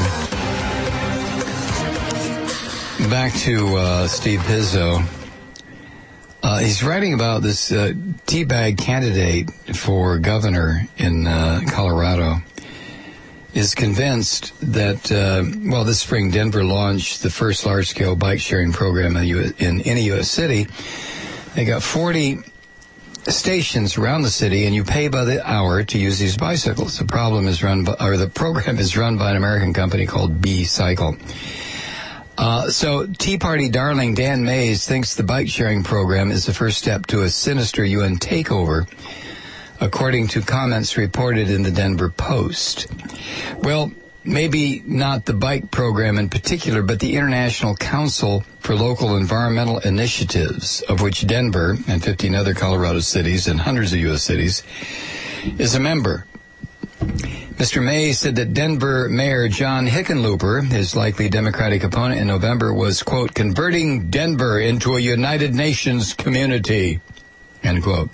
back to uh, Steve Pizzo. Uh, he's writing about this uh, teabag candidate for governor in uh, Colorado. Is convinced that, uh, well, this spring Denver launched the first large-scale bike-sharing program in, U S, in any U S city. They got forty stations around the city, and you pay by the hour to use these bicycles. The problem is run by, or the program is run by an American company called B-Cycle. Uh, so Tea Party darling Dan Mays thinks the bike-sharing program is the first step to a sinister U N takeover, according to comments reported in the Denver Post. Well, maybe not the bike program in particular, but the International Council for Local Environmental Initiatives, of which Denver and fifteen other Colorado cities and hundreds of U S cities is a member. Mister May said that Denver Mayor John Hickenlooper, his likely Democratic opponent in November, was, quote, converting Denver into a United Nations community, end quote.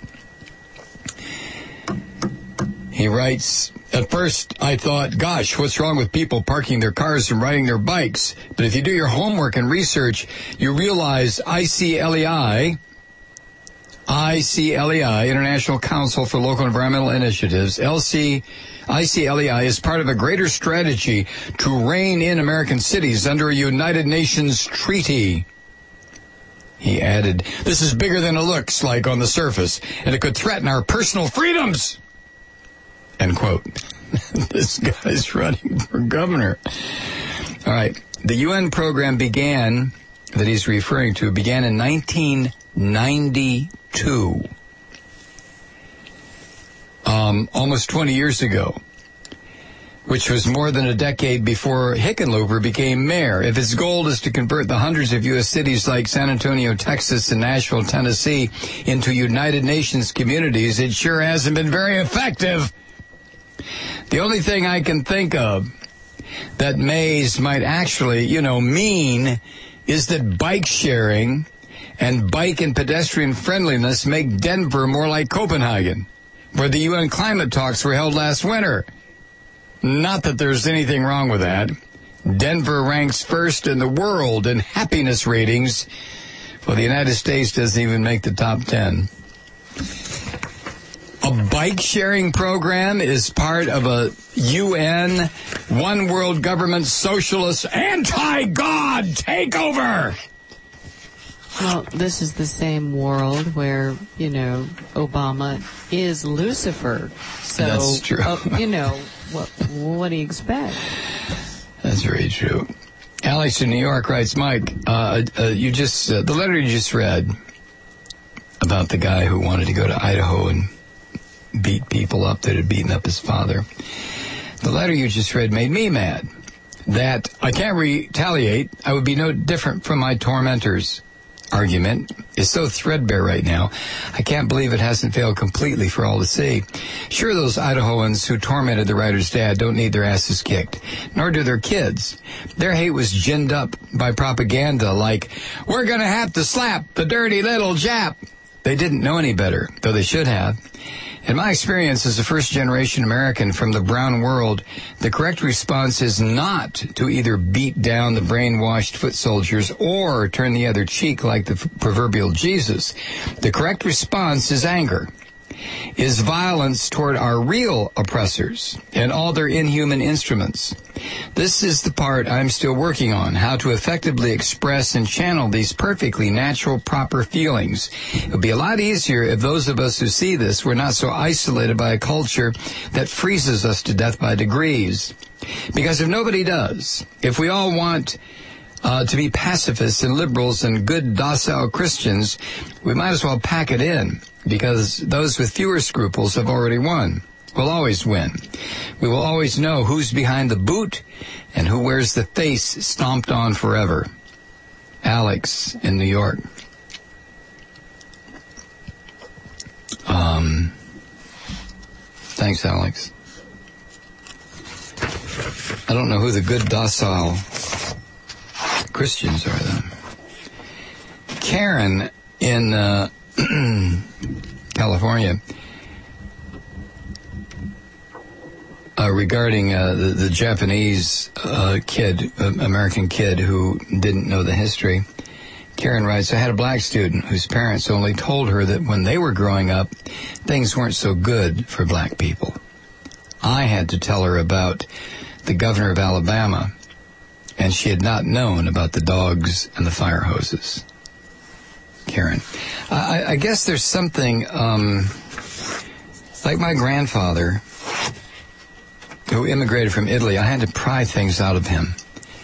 He writes, at first I thought, gosh, what's wrong with people parking their cars and riding their bikes? But if you do your homework and research, you realize I C L E I, I C L E I, International Council for Local Environmental Initiatives, L C, I C L E I is part of a greater strategy to rein in American cities under a United Nations treaty. He added, this is bigger than it looks like on the surface, and it could threaten our personal freedoms. End quote. This guy's running for governor. All right. The U N program began, that he's referring to, began in nineteen ninety-two. Um, almost twenty years ago. which was more than a decade before Hickenlooper became mayor. If its goal is to convert the hundreds of U S cities like San Antonio, Texas, and Nashville, Tennessee into United Nations communities, it sure hasn't been very effective. The only thing I can think of that Mays might actually, you know, mean is that bike sharing and bike and pedestrian friendliness make Denver more like Copenhagen, where the U N climate talks were held last winter. Not that there's anything wrong with that. Denver ranks first in the world in happiness ratings. Well, the United States doesn't even make the top ten. A bike-sharing program is part of a U N, one world government, socialist, anti-God takeover. Well, this is the same world where, you know, Obama is Lucifer. So, That's true. uh, you know, what, what do you expect? That's very true. Alex in New York writes, Mike, uh, uh, you just uh, the letter you just read about the guy who wanted to go to Idaho and beat people up that had beaten up his father. The letter you just read made me mad. That I can't retaliate. I would be no different from my tormentors. Argument is so threadbare right now. I can't believe it hasn't failed completely for all to see. Sure, those Idahoans who tormented the writer's dad don't need their asses kicked, nor do their kids. Their hate was ginned up by propaganda like, we're going to have to slap the dirty little Jap. They didn't know any better, though they should have. In my experience as a first-generation American from the brown world, the correct response is not to either beat down the brainwashed foot soldiers or turn the other cheek like the proverbial Jesus. The correct response is anger, is violence toward our real oppressors and all their inhuman instruments. This is the part I'm still working on, how to effectively express and channel these perfectly natural, proper feelings. It would be a lot easier if those of us who see this were not so isolated by a culture that freezes us to death by degrees. Because if nobody does, if we all want uh, to be pacifists and liberals and good, docile Christians, we might as well pack it in, because those with fewer scruples have already won. We'll always win. We will always know who's behind the boot and who wears the face stomped on forever. Alex in New York. Um, thanks, Alex. I don't know who the good, docile Christians are, though. Karen in uh, California. Uh, regarding uh, the, the Japanese uh, kid, uh, American kid who didn't know the history, Karen writes, I had a black student whose parents only told her that when they were growing up, things weren't so good for black people. I had to tell her about the governor of Alabama, and she had not known about the dogs and the fire hoses. Karen, I, I guess there's something, um, like my grandfather, who immigrated from Italy, I had to pry things out of him.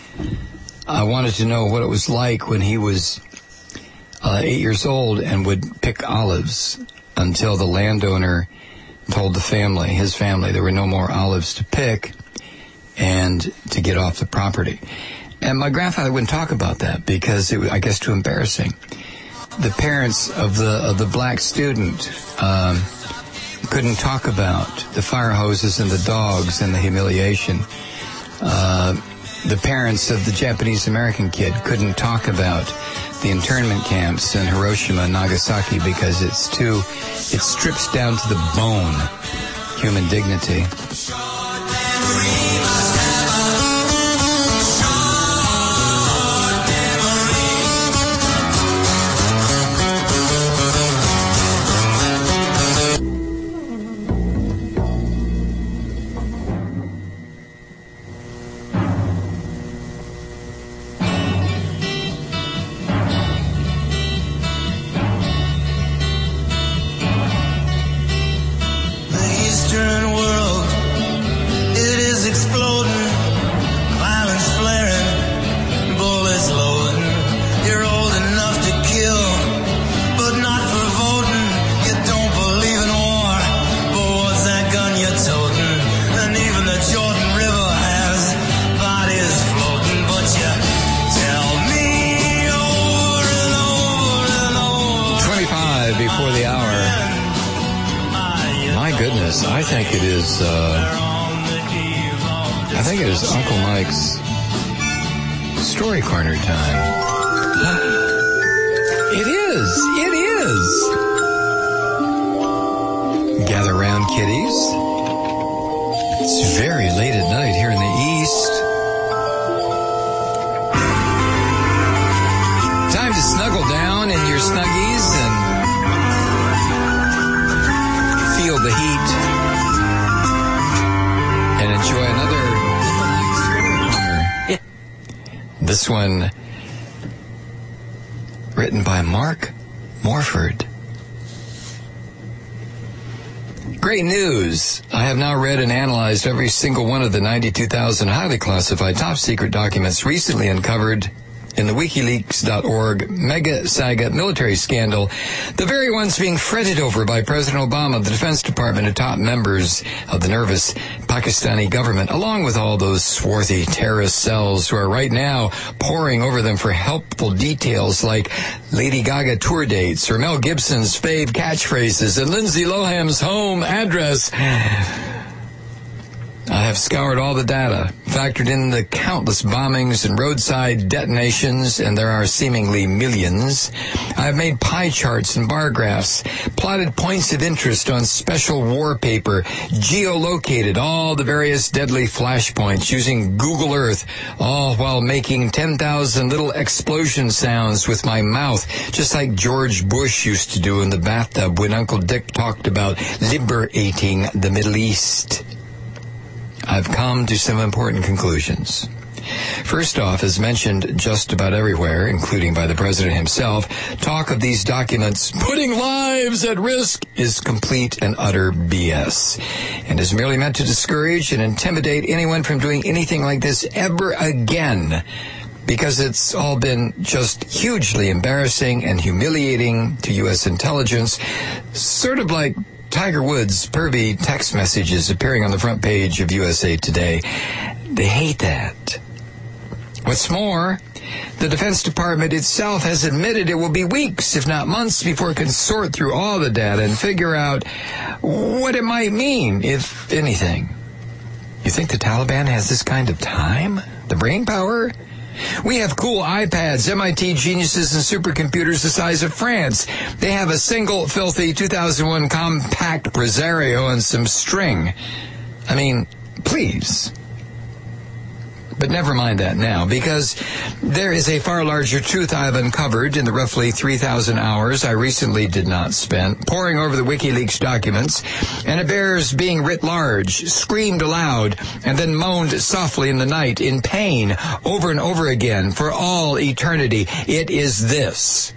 I wanted to know what it was like when he was uh, eight years old and would pick olives until the landowner told the family, his family, there were no more olives to pick and to get off the property. And my grandfather wouldn't talk about that because it was, I guess, too embarrassing. The parents of the of the black student um, couldn't talk about the fire hoses and the dogs and the humiliation. Uh, the parents of the Japanese American kid couldn't talk about the internment camps in Hiroshima and Nagasaki because it's too, it strips down to the bone human dignity. Jordan River goodness. I think it is, uh, I think it is Uncle Mike's Story Corner time. It is. It is. Gather round, kiddies. It's very late at night here in the East. Time to snuggle down in your snuggies and feel the heat and enjoy another Story Corner. This one written by Mark Morford. Great news! I have now read and analyzed every single one of the ninety-two thousand highly classified top-secret documents recently uncovered in the WikiLeaks dot org mega saga military scandal, the very ones being fretted over by President Obama, the Defense Department, and top members of the nervous Pakistani government, along with all those swarthy terrorist cells who are right now poring over them for helpful details like Lady Gaga tour dates or Mel Gibson's fave catchphrases and Lindsay Lohan's home address. I have scoured all the data, factored in the countless bombings and roadside detonations, and there are seemingly millions. I have made pie charts and bar graphs, plotted points of interest on special war paper, geolocated all the various deadly flashpoints using Google Earth, all while making ten thousand little explosion sounds with my mouth, just like George Bush used to do in the bathtub when Uncle Dick talked about liberating the Middle East. I've come to some important conclusions. First off, as mentioned just about everywhere, including by the president himself, talk of these documents putting lives at risk is complete and utter B S, and is merely meant to discourage and intimidate anyone from doing anything like this ever again, because it's all been just hugely embarrassing and humiliating to U S intelligence, sort of like Tiger Woods' pervy text messages appearing on the front page of U S A Today. They hate that. What's more, the Defense Department itself has admitted it will be weeks, if not months, before it can sort through all the data and figure out what it might mean, if anything. You think the Taliban has this kind of time? The brain power? We have cool iPads, M I T geniuses, and supercomputers the size of France. They have a single filthy two thousand one compact Presario and some string. I mean, please. But never mind that now, because there is a far larger truth I have uncovered in the roughly three thousand hours I recently did not spend poring over the WikiLeaks documents, and it bears being writ large, screamed aloud, and then moaned softly in the night in pain over and over again for all eternity. It is this.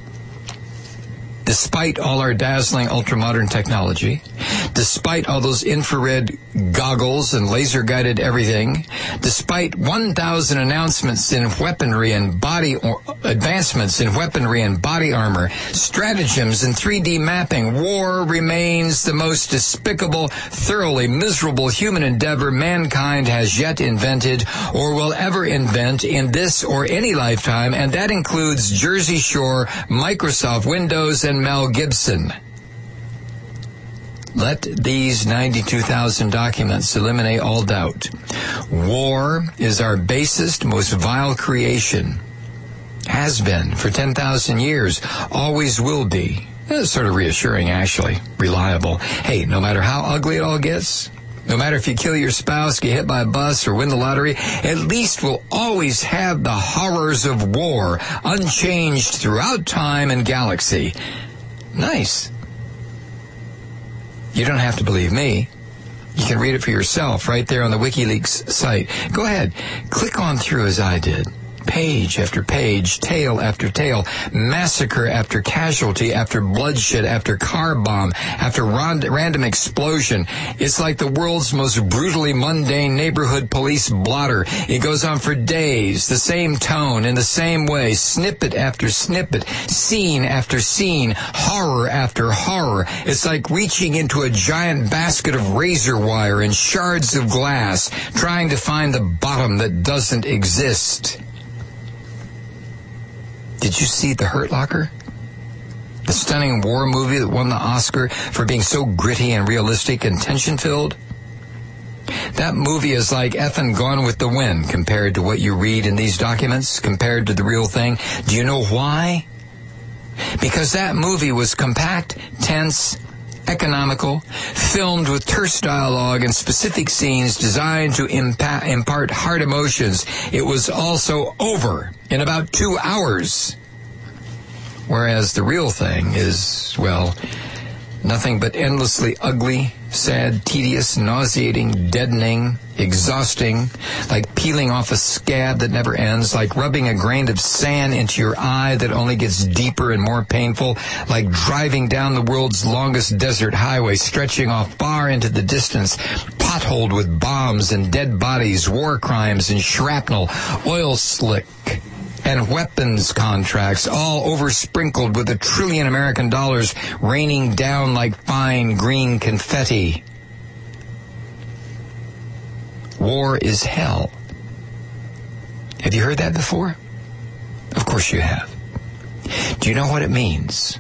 Despite all our dazzling ultra-modern technology, despite all those infrared goggles and laser-guided everything, despite one thousand announcements in weaponry and body or advancements in weaponry and body armor, stratagems and three D mapping, war remains the most despicable, thoroughly miserable human endeavor mankind has yet invented or will ever invent in this or any lifetime, and that includes Jersey Shore, Microsoft Windows, and Mel Gibson. Let these ninety-two thousand documents eliminate all doubt. War is our basest, most vile creation. Has been for ten thousand years. Always will be. That's sort of reassuring, actually. Reliable. Hey, no matter how ugly it all gets, no matter if you kill your spouse, get hit by a bus, or win the lottery, at least we'll always have the horrors of war unchanged throughout time and galaxy. Nice. You don't have to believe me. You can read it for yourself right there on the WikiLeaks site. Go ahead. Click on through as I did. Page after page, tale after tale, massacre after casualty, after bloodshed, after car bomb, after rond- random explosion. It's like the world's most brutally mundane neighborhood police blotter. It goes on for days, the same tone, in the same way, snippet after snippet, scene after scene, horror after horror. It's like reaching into a giant basket of razor wire and shards of glass, trying to find the bottom that doesn't exist. Did you see the Hurt Locker? The stunning war movie that won the Oscar for being so gritty and realistic and tension-filled? That movie is like effing Gone with the Wind compared to what you read in these documents, compared to the real thing. Do you know why? Because that movie was compact, tense, economical, filmed with terse dialogue and specific scenes designed to impa- impart hard emotions. It was also over in about two hours. Whereas the real thing is, well, nothing but endlessly ugly, sad, tedious, nauseating, deadening, exhausting, like peeling off a scab that never ends, like rubbing a grain of sand into your eye that only gets deeper and more painful, like driving down the world's longest desert highway, stretching off far into the distance, potholed with bombs and dead bodies, war crimes and shrapnel, oil slick, and weapons contracts, all oversprinkled with a trillion American dollars raining down like fine green confetti. War is hell. Have you heard that before? Of course you have. Do you know what it means?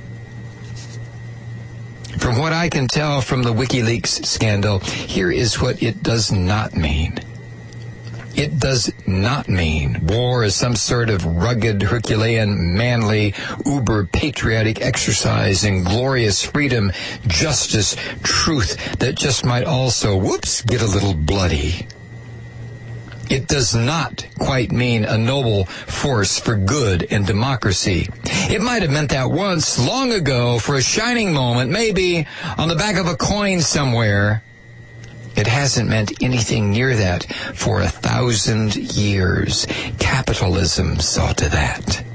From what I can tell from the WikiLeaks scandal, here is what it does not mean. It does not mean war is some sort of rugged, Herculean, manly, uber-patriotic exercise in glorious freedom, justice, truth that just might also, whoops, get a little bloody. It does not quite mean a noble force for good and democracy. It might have meant that once, long ago, for a shining moment, maybe on the back of a coin somewhere. It hasn't meant anything near that for a thousand years. Capitalism saw to that.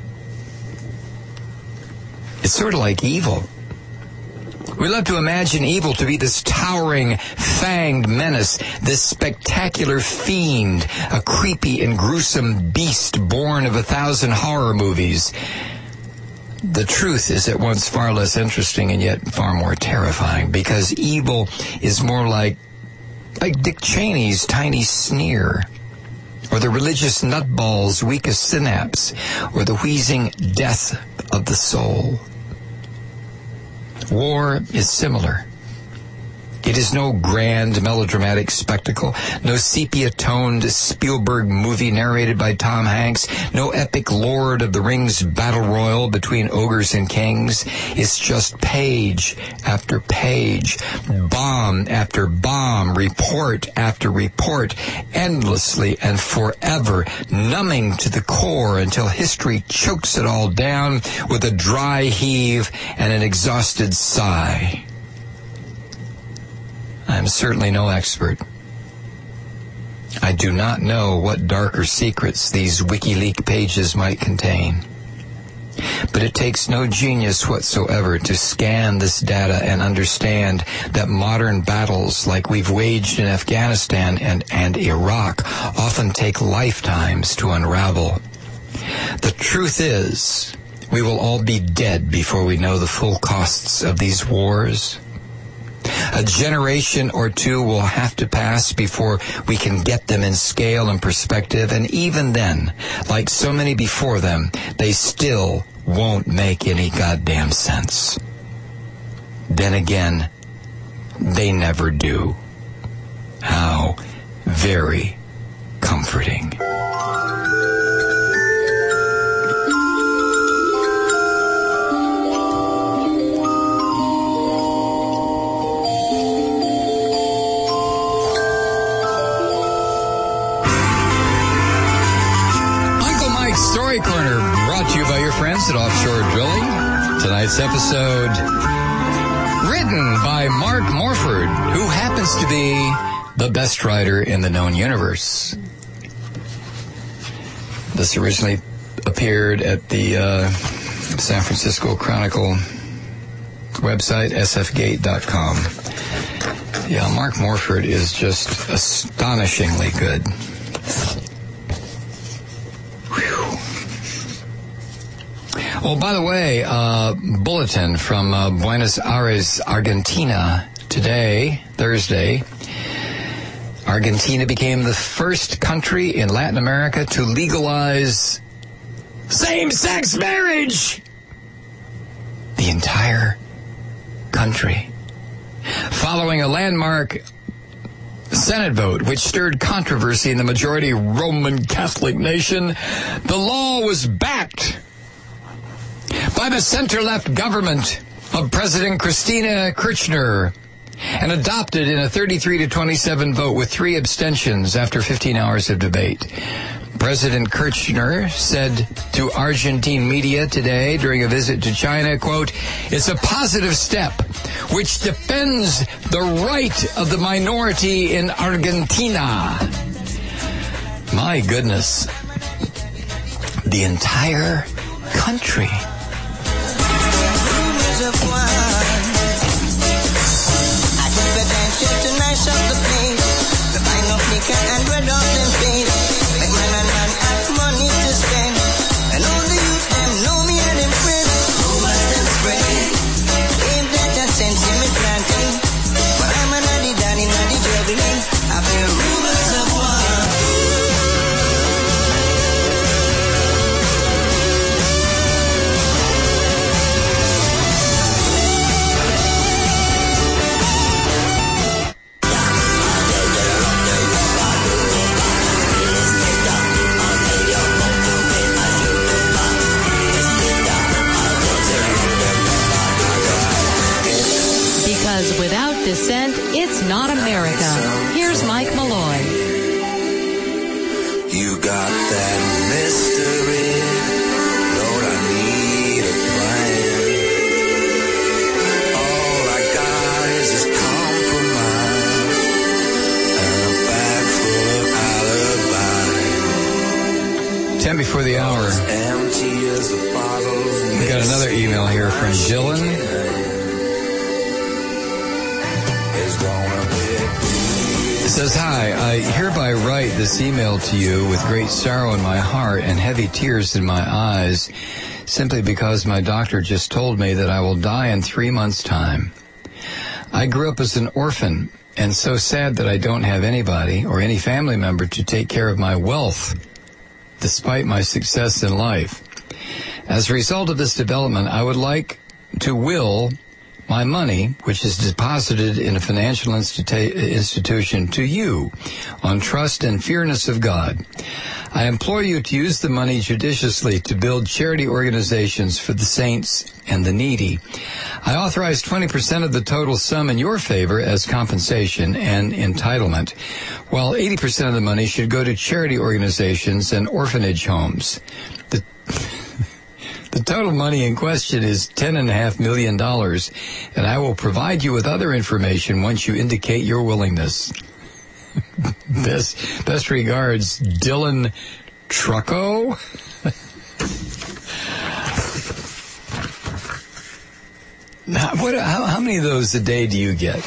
It's sort of like evil. We love to imagine evil to be this towering, fanged menace, this spectacular fiend, a creepy and gruesome beast born of a thousand horror movies. The truth is at once far less interesting and yet far more terrifying, because evil is more like like Dick Cheney's tiny sneer, or the religious nutball's weakest synapse, or the wheezing death of the soul. War is similar. It is no grand melodramatic spectacle, no sepia-toned Spielberg movie narrated by Tom Hanks, no epic Lord of the Rings battle royal between ogres and kings. It's just page after page, bomb after bomb, report after report, endlessly and forever, numbing to the core until history chokes it all down with a dry heave and an exhausted sigh. I'm certainly no expert. I do not know what darker secrets these WikiLeaks pages might contain. But it takes no genius whatsoever to scan this data and understand that modern battles like we've waged in Afghanistan and, and Iraq often take lifetimes to unravel. The truth is, we will all be dead before we know the full costs of these wars. A generation or two will have to pass before we can get them in scale and perspective, and even then, like so many before them, they still won't make any goddamn sense. Then again, they never do. How very comforting. Story Corner, brought to you by your friends at Offshore Drilling. Tonight's episode, written by Mark Morford, who happens to be the best writer in the known universe. This originally appeared at the uh, San Francisco Chronicle website, s f gate dot com. Yeah, Mark Morford is just astonishingly good. Oh, by the way, uh, bulletin from uh, Buenos Aires, Argentina. Today, Thursday, Argentina became the first country in Latin America to legalize same-sex marriage. the entire country. Following a landmark Senate vote, which stirred controversy in the majority Roman Catholic nation, the law was backed by the center-left government of President Christina Kirchner and adopted in a thirty-three to twenty-seven vote with three abstentions after fifteen hours of debate. President Kirchner said to Argentine media today during a visit to China, quote, "It's a positive step which defends the right of the minority in Argentina." My goodness. The entire country. Without dissent, it's not America. Here's Mike Malloy. You got that mystery, Lord, I need a plan. All I got is this compromise and a bag full of alibi. Ten before the hour. Empty as the bottles. We got another email here from Dylan. It says, "Hi, I hereby write this email to you with great sorrow in my heart and heavy tears in my eyes, simply because my doctor just told me that I will die in three months' time. I grew up as an orphan and so sad that I don't have anybody or any family member to take care of my wealth, despite my success in life. As a result of this development, I would like to will my money, which is deposited in a financial institu- institution, to you on trust and fearness of God. I implore you to use the money judiciously to build charity organizations for the saints and the needy. I authorize twenty percent of the total sum in your favor as compensation and entitlement, while eighty percent of the money should go to charity organizations and orphanage homes. The The total money in question is ten and a half million dollars, and I will provide you with other information once you indicate your willingness. best, best regards, Dylan Trucco." Now, what? How, how many of those a day do you get?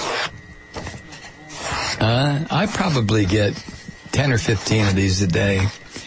Uh, I probably get ten or fifteen of these a day.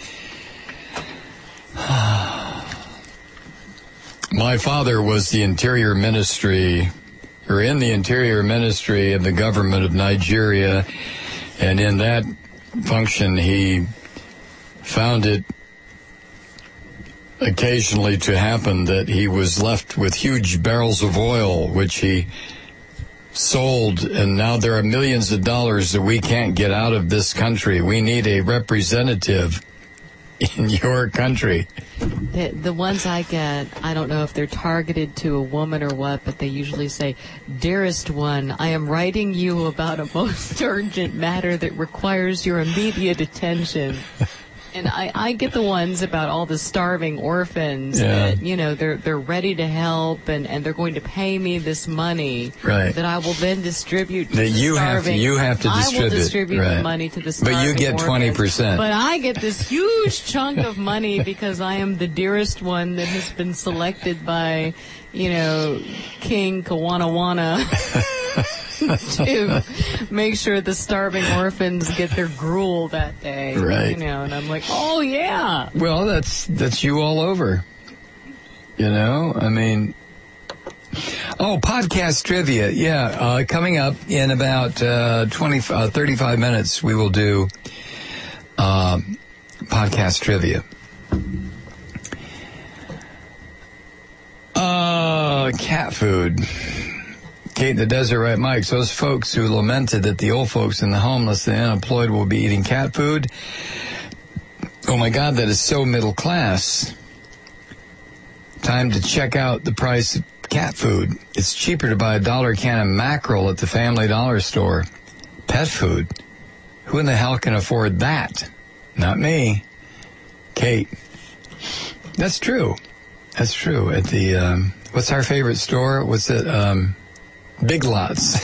My father was the interior ministry, or in the interior ministry of the government of Nigeria, and in that function he found it occasionally to happen that he was left with huge barrels of oil, which he sold, and now there are millions of dollars that we can't get out of this country. We need a representative in your country. The, the ones I get, I don't know if they're targeted to a woman or what, but they usually say, "Dearest one, I am writing you about a most urgent matter that requires your immediate attention." And I, I get the ones about all the starving orphans Yeah. that, you know, they're they're ready to help and, and they're going to pay me this money Right. that I will then distribute to That the you have to- starving. you have to I distribute, will distribute right. the money to the But starving you get orphans. twenty percent. But I get this huge chunk of money because I am the dearest one that has been selected by, you know, King Kawanawana to make sure the starving orphans get their gruel that day. Right. You know, and I'm like, oh yeah. Well, that's that's you all over. You know, I mean, oh, podcast trivia. Yeah, uh, coming up in about uh, twenty, uh, thirty-five minutes, we will do uh, podcast trivia. Uh, Uh, cat food. Kate in the Desert Right Mike's. Those folks who lamented that the old folks and the homeless and the unemployed will be eating cat food. Oh my God, that is so middle class. Time to check out the price of cat food. It's cheaper to buy a dollar can of mackerel at the Family Dollar store. Pet food. Who in the hell can afford that? Not me. Kate. That's true. That's true. At the, um, what's our favorite store? What's it? Um, Big Lots.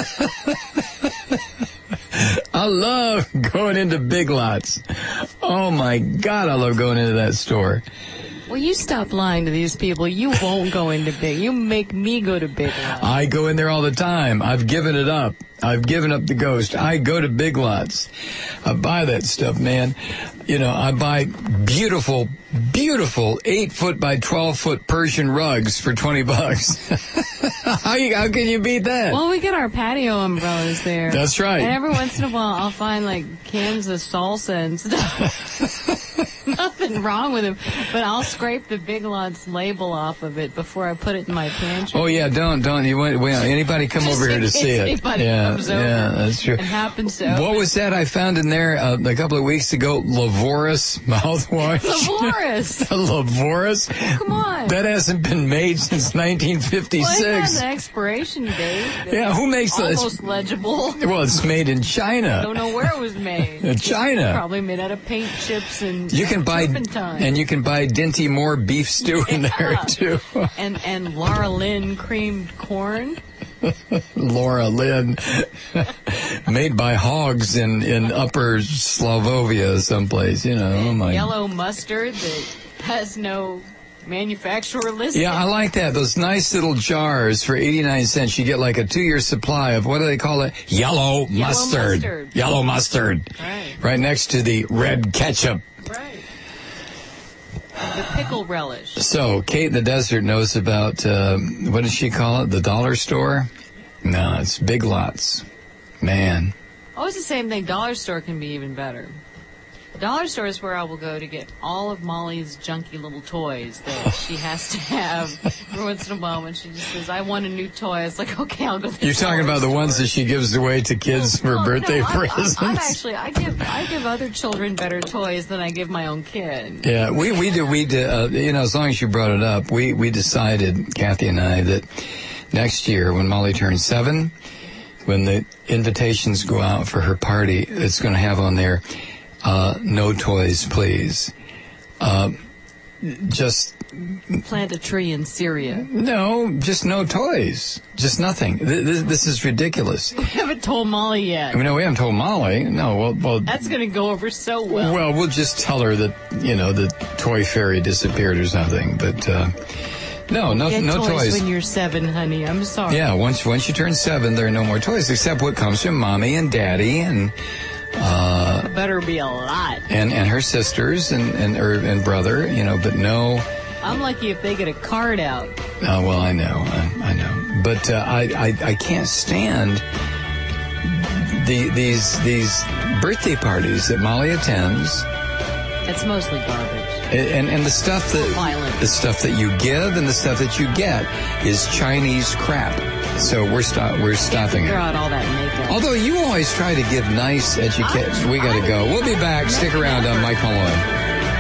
I love going into Big Lots. Oh my God, I love going into that store. Well, you stop lying to these people. You won't go into Big. You make me go to Big Lots. I go in there all the time. I've given it up. I've given up the ghost. I go to Big Lots. I buy that stuff, man. You know, I buy beautiful, beautiful eight foot by twelve foot Persian rugs for twenty bucks. how, you, how can you beat that? Well, we get our patio umbrellas there. That's right. And every once in a while, I'll find like cans of salsa and stuff. Nothing wrong with them, but I'll scrape the Big Lots label off of it before I put it in my pantry. Oh yeah, don't don't you want well, anybody come Just over here in to case see it? anybody Yeah, comes over. yeah, that's true. It happens to. What was that I found in there uh, a couple of weeks ago? Lavoris mouthwash. Lavoris. Lavoris. Come on. That hasn't been made since nineteen fifty-six. Well, it has an expiration date. Yeah, who makes that? Almost legible. Well, it's made in China. Don't know where it was made. In China. Probably made out of paint chips and You can buy turpentine. and you can buy Dinty Moore beef stew in there Yeah. too. and and Laura Lynn creamed corn. Laura Lynn, made by hogs in, in Upper Slavovia someplace, you know. Oh my. Yellow mustard that has no manufacturer listed. Yeah, I like that. Those nice little jars for eighty-nine cents. You get like a two-year supply of, what do they call it? Yellow, Yellow mustard. mustard. Yellow mustard. Right. Right next to the red ketchup. Right. The pickle relish. So, Kate in the Desert knows about, uh, what does she call it? The dollar store? No, it's Big Lots. Man. Always the same thing. Dollar store can be even better. Dollar store is where I will go to get all of Molly's junky little toys that she has to have every once in a while when she just says, I want a new toy. It's like, okay, I'll go to the You're talking dollar about the store. ones that she gives away to kids for Well, birthday no, I'm- presents? I'm, I'm actually, I give, I give other children better toys than I give my own kid. Yeah, we we do we do, uh, you know, as long as you brought it up, we we decided, Kathy and I, that next year when Molly turns seven, when the invitations go out for her party, it's going to have on there, uh, no toys, please. Uh, just Plant a tree in Syria. no, just no toys, just nothing. Th- This, this is ridiculous. We haven't told Molly yet. I mean, no, we haven't told Molly. No, well, well. That's going to go over so well. Well, we'll just tell her that, you know, the toy fairy disappeared or something. But, uh, no, no, Get no toys, toys. when you're seven, honey. I'm sorry. Yeah, once once you turn seven, there are no more toys, except what comes from mommy and daddy and uh, Better be a lot. and, and her sisters and, and, or, and brother, you know, but no. I'm lucky if they get a card out. Oh, well, I know, I, I know. But uh, I, I, I can't stand the, these, these birthday parties that Molly attends. It's mostly garbage. And, and the stuff that Violent. the stuff that you give and the stuff that you get is Chinese crap. So we're stop we're stopping Figure it. out all that makeup. Although you always try to give nice education. We got to go. We'll be back. Stick around on Mike Malone.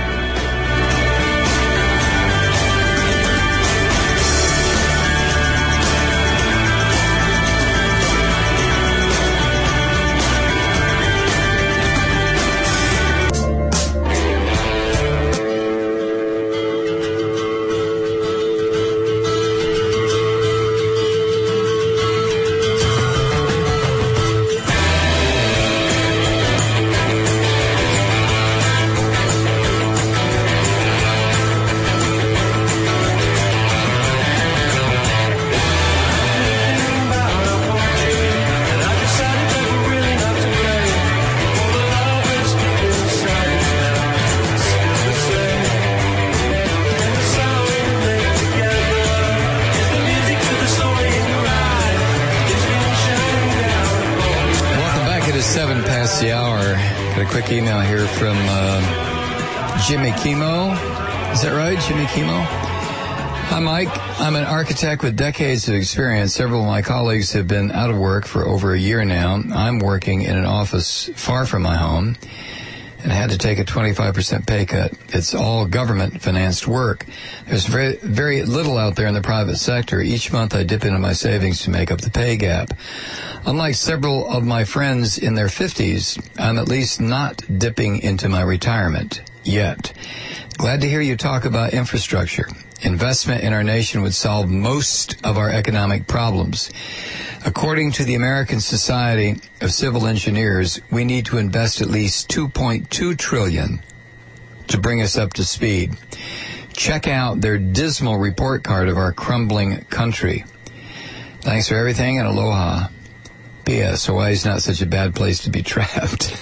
Seven past the hour. Got a quick email here from uh, Jimmy Chemo. Is that right, Jimmy Chemo? Hi, Mike. I'm an architect with decades of experience. Several of my colleagues have been out of work for over a year now. I'm working in an office far from my home and had to take a twenty-five percent pay cut. It's all government-financed work. There's very, very little out there in the private sector. Each month I dip into my savings to make up the pay gap. Unlike several of my friends in their fifties, I'm at least not dipping into my retirement yet. Glad to hear you talk about infrastructure. Investment in our nation would solve most of our economic problems. According to the American Society of Civil Engineers, we need to invest at least two point two trillion dollars to bring us up to speed. Check out their dismal report card of our crumbling country. Thanks for everything and aloha. P S. Hawaii is not such a bad place to be trapped.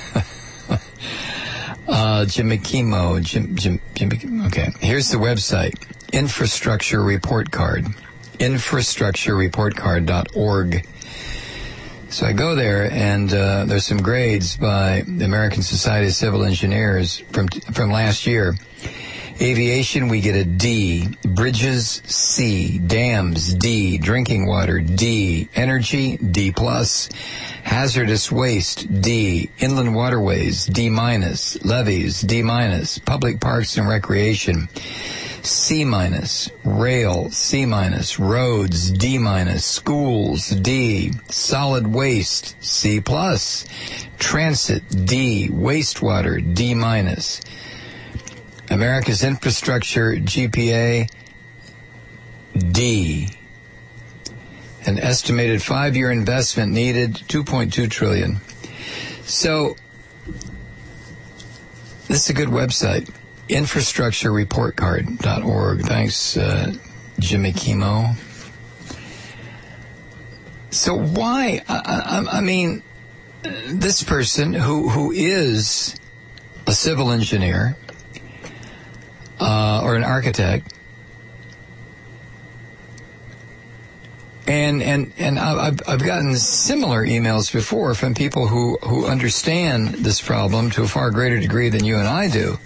uh, Jimmy Kimo. Jim, Jim, Jimmy, okay, here's the website. Infrastructure Report Card. infrastructure report card dot org. So I go there, and uh, there's some grades by the American Society of Civil Engineers from from last year. Aviation, we get a D. Bridges, C. Dams, D. Drinking water, D. Energy, D plus. Hazardous waste, D. Inland waterways, D minus. Levees, D minus. Public parks and recreation, C minus. Rail, C minus. Roads, D minus. Schools, D. Solid waste, C plus. Transit, D. Wastewater, D minus. America's infrastructure G P A, D. An estimated five-year investment needed, two point two trillion dollars. So, this is a good website. infrastructure report card dot org. Thanks, uh, Jimmy Kimo. So why, I, I, I mean, this person who who is a civil engineer uh, or an architect, and and and I've I've gotten similar emails before from people who who understand this problem to a far greater degree than you and I do.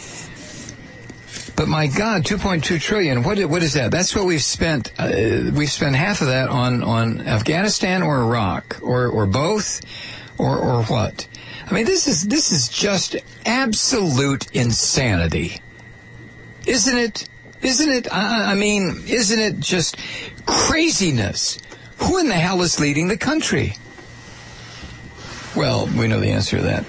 But my God, two point two trillion dollars, what, what is that? That's what we've spent. Uh, we've spent half of that on, on Afghanistan or Iraq, or, or both, or, or what? I mean, this is, this is just absolute insanity. Isn't it? Isn't it? I, I mean, isn't it just craziness? Who in the hell is leading the country? Well, we know the answer to that.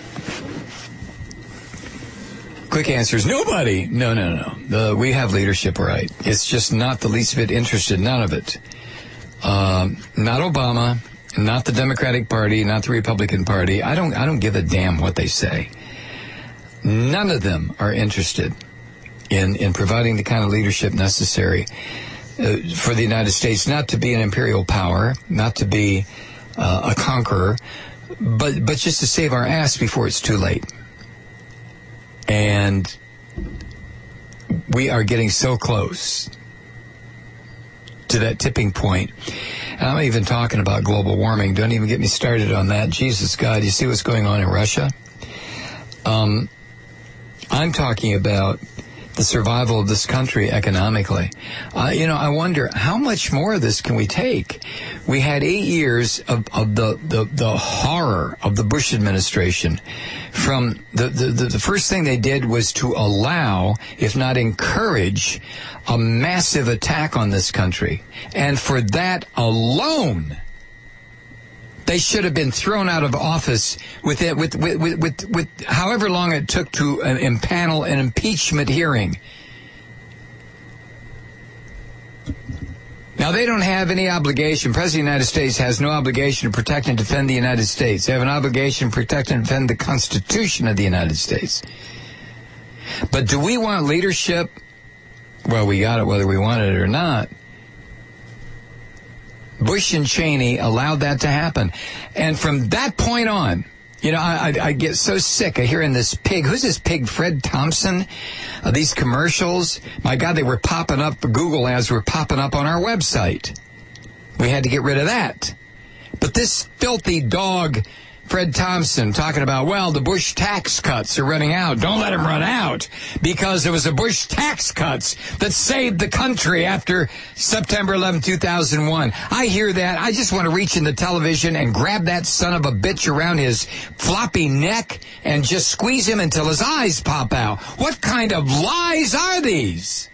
Quick answer is nobody. No, no, no. The, we have leadership, right? It's just not the least bit interested. None of it. Um, not Obama, not the Democratic Party, not the Republican Party. I don't. I don't give a damn what they say. None of them are interested in in providing the kind of leadership necessary uh, for the United States, not to be an imperial power, not to be uh, a conqueror, but but just to save our ass before it's too late. And we are getting so close to that tipping point. And I'm even talking about global warming. Don't even get me started on that. Jesus God, you see what's going on in Russia? Um, I'm talking about the survival of this country economically. Uh, you know, I wonder, how much more of this can we take? We had eight years of, of the, the, the horror of the Bush administration. From the, the, the first thing they did was to allow, if not encourage, a massive attack on this country. And for that alone, they should have been thrown out of office with it, with, with, with, with, with however long it took to uh, impanel an impeachment hearing. Now, they don't have any obligation. President of the United States has no obligation to protect and defend the United States. They have an obligation to protect and defend the Constitution of the United States. But do we want leadership? Well, we got it whether we want it or not. Bush and Cheney allowed that to happen. And from that point on, you know, I, I, I get so sick of hearing this pig. Who's this pig? Fred Thompson? Uh, these commercials. My God, they were popping up. Google ads were popping up on our website. We had to get rid of that. But this filthy dog Fred Thompson talking about, well, the Bush tax cuts are running out. Don't let them run out, because it was the Bush tax cuts that saved the country after September eleventh, two thousand one. I hear that. I just want to reach in the television and grab that son of a bitch around his floppy neck and just squeeze him until his eyes pop out. What kind of lies are these?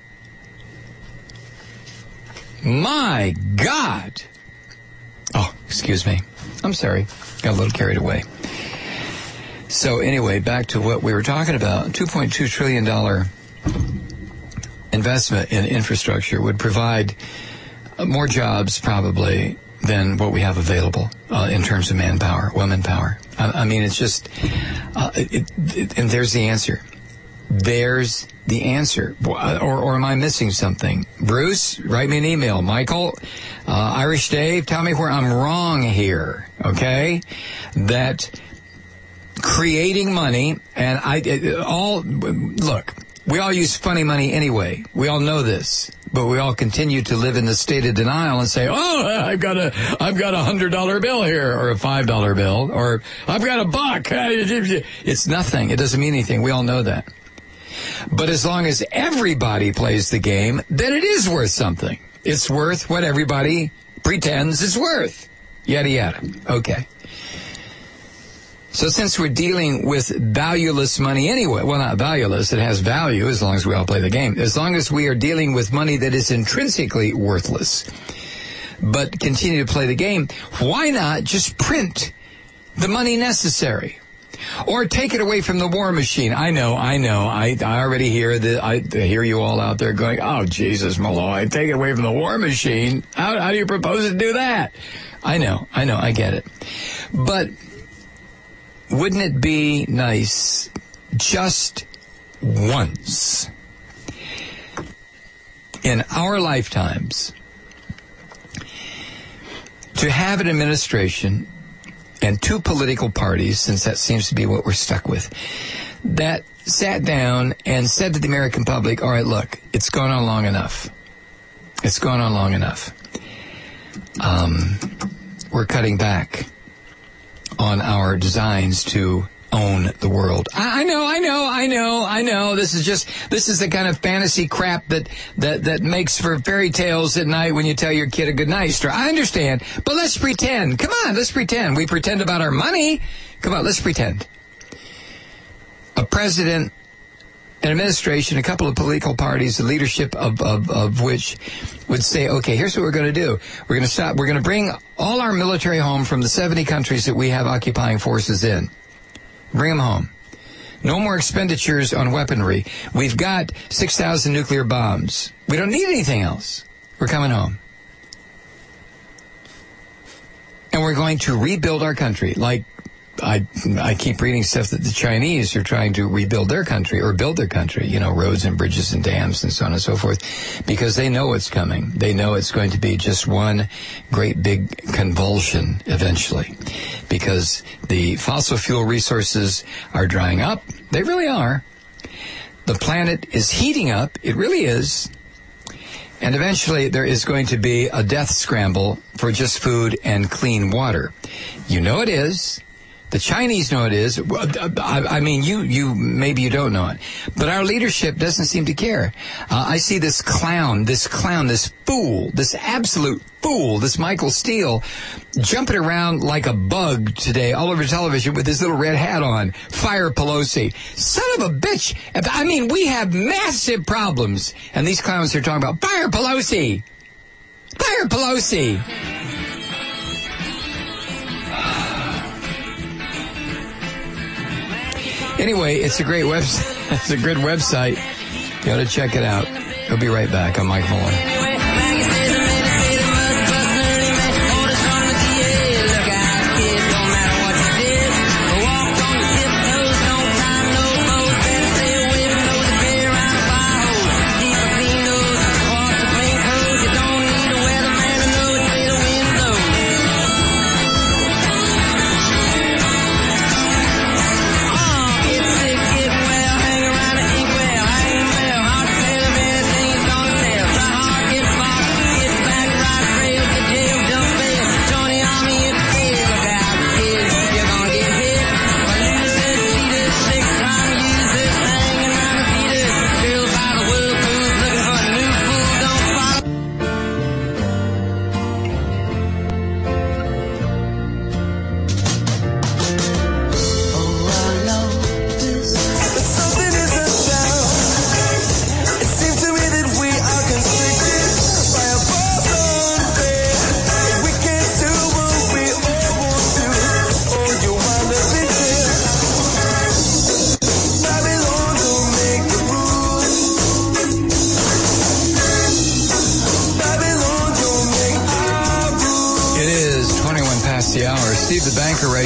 My God. Oh, excuse me. I'm sorry. Got a little carried away. So anyway, back to what we were talking about. two point two trillion dollars investment in infrastructure would provide more jobs probably than what we have available uh, in terms of manpower, women power. I, I mean, it's just, uh, it, it, and there's the answer. There's the answer. Or, or am I missing something? Bruce, write me an email. Michael, uh, Irish Dave, tell me where I'm wrong here, okay? That creating money, and I, it, all, look, we all use funny money anyway. We all know this. But we all continue to live in the state of denial and say, oh, I've got a, I've got a hundred dollar bill here, or a five dollar bill, or I've got a buck. It's nothing. It doesn't mean anything. We all know that. But as long as everybody plays the game, then it is worth something. It's worth what everybody pretends it's worth. Yada, yada. Okay. So since we're dealing with valueless money anyway, well, not valueless, it has value as long as we all play the game. As long as we are dealing with money that is intrinsically worthless, but continue to play the game, why not just print the money necessary? Or take it away from the war machine. I know, I know. I, I already hear the, I hear you all out there going, oh, Jesus, Malloy, take it away from the war machine. How, how do you propose to do that? I know, I know, I get it. But wouldn't it be nice just once in our lifetimes to have an administration and two political parties, since that seems to be what we're stuck with, that sat down and said to the American public, all right, look, it's gone on long enough. It's gone on long enough. Um, we're cutting back on our designs to own the world. I, I know, I know, I know, I know. This is just, this is the kind of fantasy crap that, that, that makes for fairy tales at night when you tell your kid a good night story. I understand, but let's pretend. Come on, let's pretend. We pretend about our money. Come on, let's pretend. A president, an administration, a couple of political parties, the leadership of, of, of which would say, okay, here's what we're going to do. We're going to stop. We're going to bring all our military home from the seventy countries that we have occupying forces in. Bring them home. No more expenditures on weaponry. We've got six thousand nuclear bombs. We don't need anything else. We're coming home. And we're going to rebuild our country. Like, I I keep reading stuff that the Chinese are trying to rebuild their country or build their country, you know, roads and bridges and dams and so on and so forth, because they know it's coming. They know it's going to be just one great big convulsion eventually, because the fossil fuel resources are drying up. They really are. The planet is heating up. It really is. And eventually there is going to be a death scramble for just food and clean water. You know it is. The Chinese know it is. I mean, you, you, maybe you don't know it. But our leadership doesn't seem to care. Uh, I see this clown, this clown, this fool, this absolute fool, this Michael Steele, jumping around like a bug today all over television with his little red hat on. Fire Pelosi. Son of a bitch. I mean, we have massive problems. And these clowns are talking about, fire Pelosi. Fire Pelosi. Anyway, it's a great website. It's a good website. You ought to check it out. We'll be right back. I'm Mike Malloy.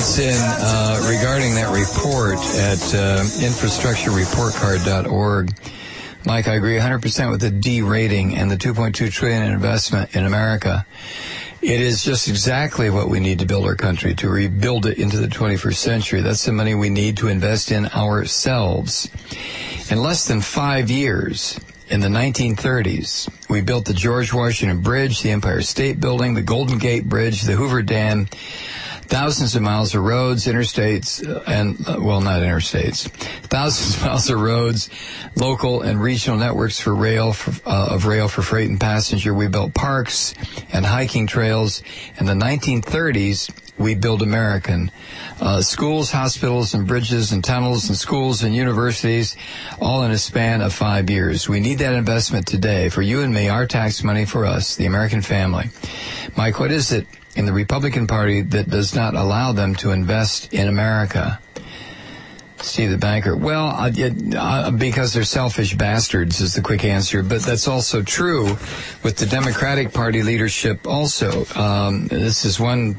writes in uh, regarding that report at uh, infrastructure report card dot org. Mike, I agree one hundred percent with the D rating and the two point two trillion dollars in investment in America. It is just exactly what we need to build our country, to rebuild it into the twenty-first century. That's the money we need to invest in ourselves. In less than five years, in the nineteen thirties, we built the George Washington Bridge, the Empire State Building, the Golden Gate Bridge, the Hoover Dam, thousands of miles of roads, interstates, uh, and, uh, well, not interstates, thousands of miles of roads, local and regional networks for rail, for, uh, of rail for freight and passenger. We built parks and hiking trails. In the nineteen thirties, we built American. Uh, schools, hospitals, and bridges, and tunnels, and schools, and universities, all in a span of five years. We need that investment today for you and me, our tax money for us, the American family. Mike, what is it in the Republican Party that does not allow them to invest in America? Steve the banker. Well, uh, it, uh, because they're selfish bastards is the quick answer. But that's also true with the Democratic Party leadership also. Um, this is one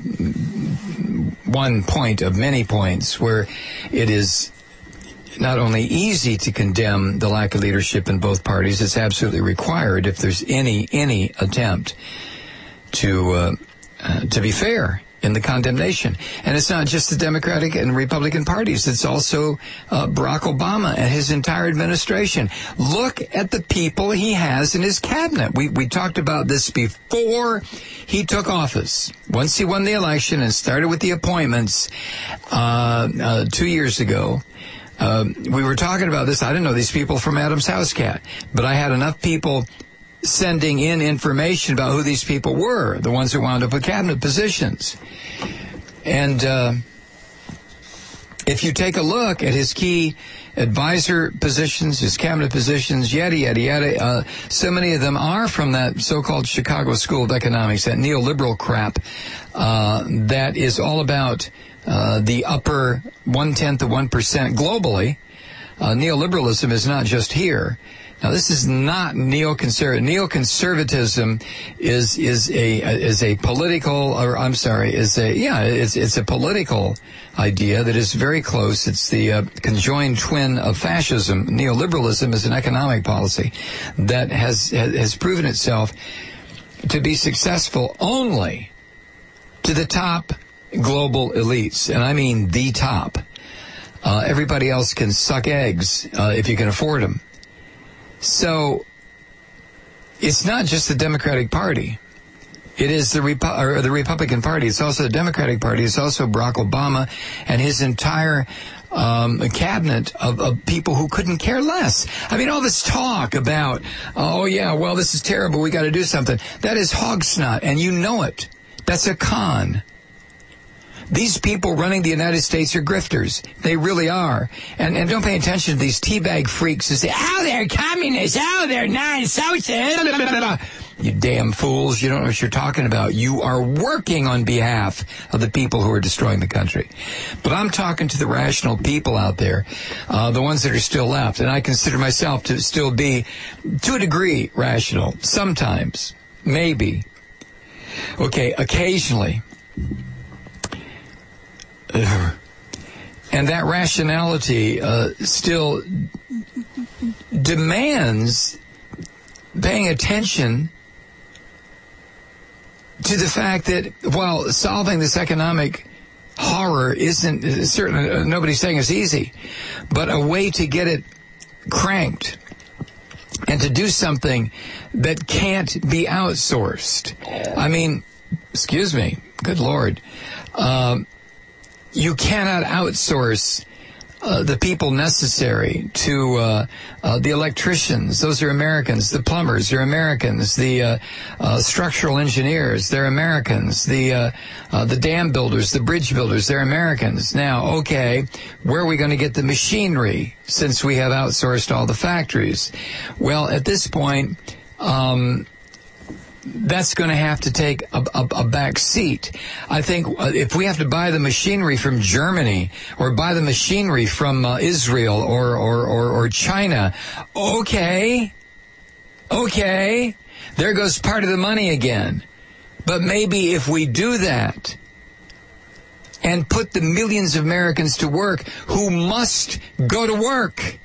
one point of many points where it is not only easy to condemn the lack of leadership in both parties, it's absolutely required if there's any any attempt to uh, uh, to be fair in the condemnation. And it's not just the Democratic and Republican parties. It's also uh, Barack Obama and his entire administration. Look at the people he has in his cabinet. We we talked about this before he took office. Once he won the election and started with the appointments uh, uh, two years ago, uh, we were talking about this. I didn't know these people from Adam's House Cat, but I had enough people sending in information about who these people were, the ones that wound up with cabinet positions. And uh, if you take a look at his key advisor positions, his cabinet positions, yada, yada, yada, uh, so many of them are from that so-called Chicago School of Economics, that neoliberal crap uh, that is all about uh, the upper one-tenth of one percent globally. Uh, neoliberalism is not just here. Now, this is not neoconservative. Neoconservatism is is a is a political, or I'm sorry, is a yeah, it's it's a political idea that is very close. It's the uh, conjoined twin of fascism. Neoliberalism is an economic policy that has has proven itself to be successful only to the top global elites, and I mean the top. Uh, everybody else can suck eggs uh, if you can afford them. So it's not just the Democratic Party. It is the Repu- or the Republican Party. It's also the Democratic Party. It's also Barack Obama and his entire um, cabinet of, of people who couldn't care less. I mean, all this talk about, oh, yeah, well, this is terrible. We got to do something. That is hog snot, and you know it. That's a con. These people running the United States are grifters. They really are. And and don't pay attention to these teabag freaks who say, oh, they're communists. Oh, they're non-socialists. You damn fools. You don't know what you're talking about. You are working on behalf of the people who are destroying the country. But I'm talking to the rational people out there, uh, the ones that are still left. And I consider myself to still be, to a degree, rational. Sometimes. Maybe. Okay, occasionally. And that rationality uh, still demands paying attention to the fact that while solving this economic horror isn't, certainly uh, nobody's saying it's easy, but a way to get it cranked and to do something that can't be outsourced. I mean, excuse me, good Lord. Um, You cannot outsource uh, the people necessary to uh, uh, the electricians. Those are Americans. The plumbers are Americans. The uh, uh, structural engineers, they're Americans. The uh, uh, the dam builders, the bridge builders, they're Americans. Now, okay, where are we going to get the machinery since we have outsourced all the factories? Well, at this point, um, that's going to have to take a, a, a back seat. I think uh, if we have to buy the machinery from Germany or buy the machinery from uh, Israel or, or, or, or China, okay, okay, there goes part of the money again. But maybe if we do that, and put the millions of Americans to work who must go to work,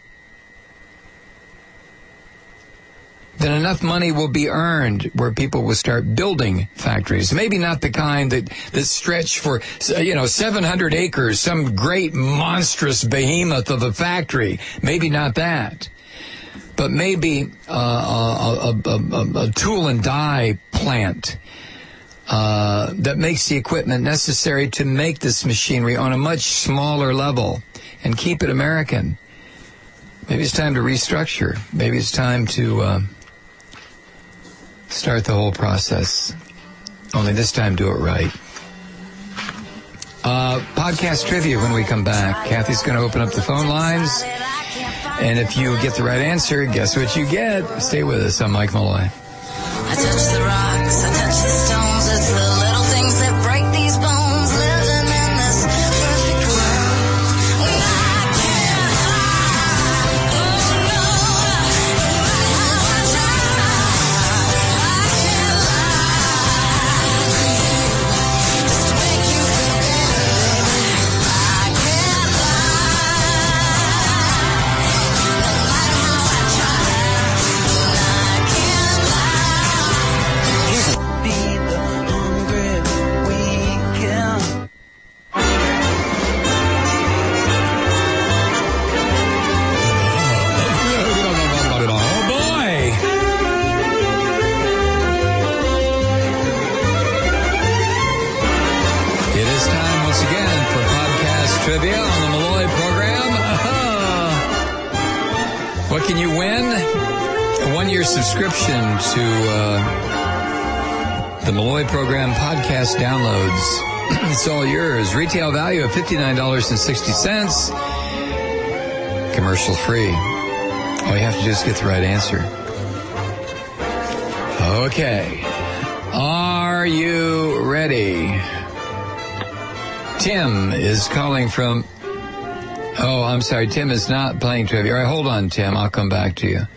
then enough money will be earned where people will start building factories. Maybe not the kind that, that stretch for, you know, seven hundred acres, some great monstrous behemoth of a factory. Maybe not that. But maybe uh, a, a, a, a tool and die plant uh, that makes the equipment necessary to make this machinery on a much smaller level and keep it American. Maybe it's time to restructure. Maybe it's time to uh, start the whole process. Only this time do it right. Uh, podcast trivia when we come back. Kathy's going to open up the phone lines. And if you get the right answer, guess what you get? Stay with us. I'm Mike Malloy. I touch the rocks, I touch the stones. It's the little things that break these bones. Living in this perfect world when I can't hide. Oh no, no matter how I try, I can't lie to you just to make you feel better, baby. I can't lie. No matter how I try, I can't lie. It'll be the hungry weekend. Oh, boy. It is time once again for podcast trivia on the Malloy program. Uh-huh. What can you win? A one-year subscription to uh, the Malloy program podcast downloads. It's all yours. Retail value of fifty-nine dollars and sixty cents. Commercial free. All you have to do is get the right answer. Okay. Are you ready? Tim is calling from... Oh, I'm sorry. Tim is not playing trivia. All right, hold on, Tim. I'll come back to you.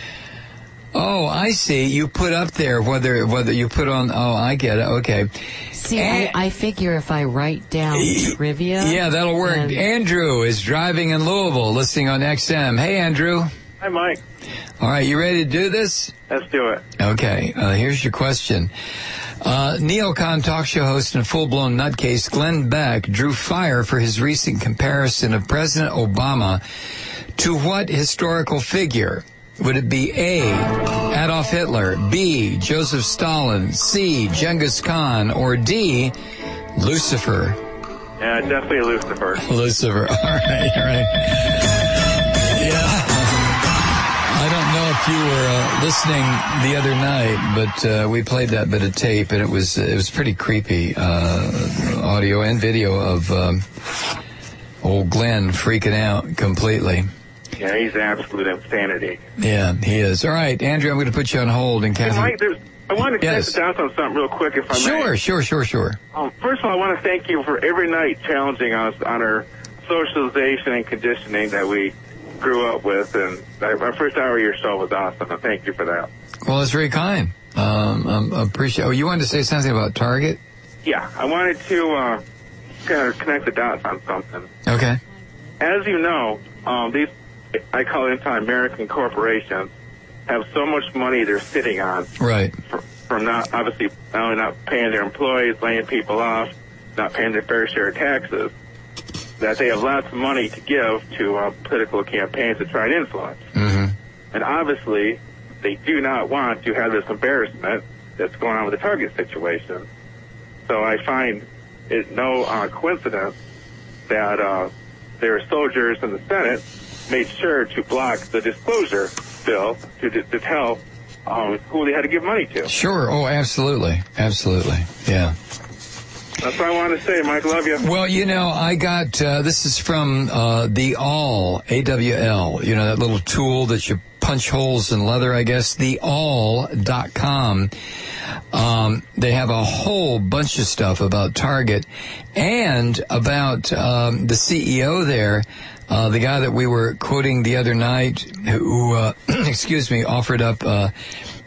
Oh, I see. You put up there whether whether you put on... Oh, I get it. Okay. See, And- I, I figure if I write down trivia... Yeah, that'll work. then- Andrew is driving in Louisville, listening on X M. Hey, Andrew. Hi, Mike. All right, you ready to do this? Let's do it. Okay, uh, here's your question. Uh, neocon talk show host and full-blown nutcase Glenn Beck drew fire for his recent comparison of President Obama to what historical figure? Would it be A, Adolf Hitler, B, Joseph Stalin, C, Genghis Khan, or D, Lucifer? Yeah, definitely Lucifer. Lucifer. All right, all right. Yeah. I don't know if you were uh, listening the other night, but uh, we played that bit of tape, and it was it was pretty creepy, uh, audio and video of um, old Glenn freaking out completely. Yeah, he's absolute insanity. Yeah, he is. All right, Andrew, I'm going to put you on hold. And Hey, Kathy, Mike, there's, I wanted to Yes. yes. down on something real quick, if I may. sure, sure, sure, sure. Um, first of all, I want to thank you for every night challenging us on our socialization and conditioning that we grew up with. And I, my first hour of your show was awesome, and thank you for that. Well, it's very kind. Um, um, appreciate. Oh, you wanted to say something about Target? Yeah, I wanted to uh, kind of connect the dots on something. Okay. As you know, um, these, I call it anti-American corporations, have so much money they're sitting on. Right. For, from not, obviously, not only not paying their employees, laying people off, not paying their fair share of taxes, that they have lots of money to give to uh, political campaigns to try and influence. Mm-hmm. And obviously, they do not want to have this embarrassment that's going on with the Target situation. So I find it no uh, coincidence that uh, their soldiers in the Senate made sure to block the disclosure bill to, to tell um, who they had to give money to. Sure. Oh, absolutely. Absolutely. Yeah. That's what I want to say, Mike. Love you. Well, you know, I got, uh, this is from uh, the Awl, A W L, you know, that little tool that you punch holes in leather, I guess, the awl dot com. Um, they have a whole bunch of stuff about Target and about um, the C E O there, uh, the guy that we were quoting the other night who, uh, excuse me, offered up uh,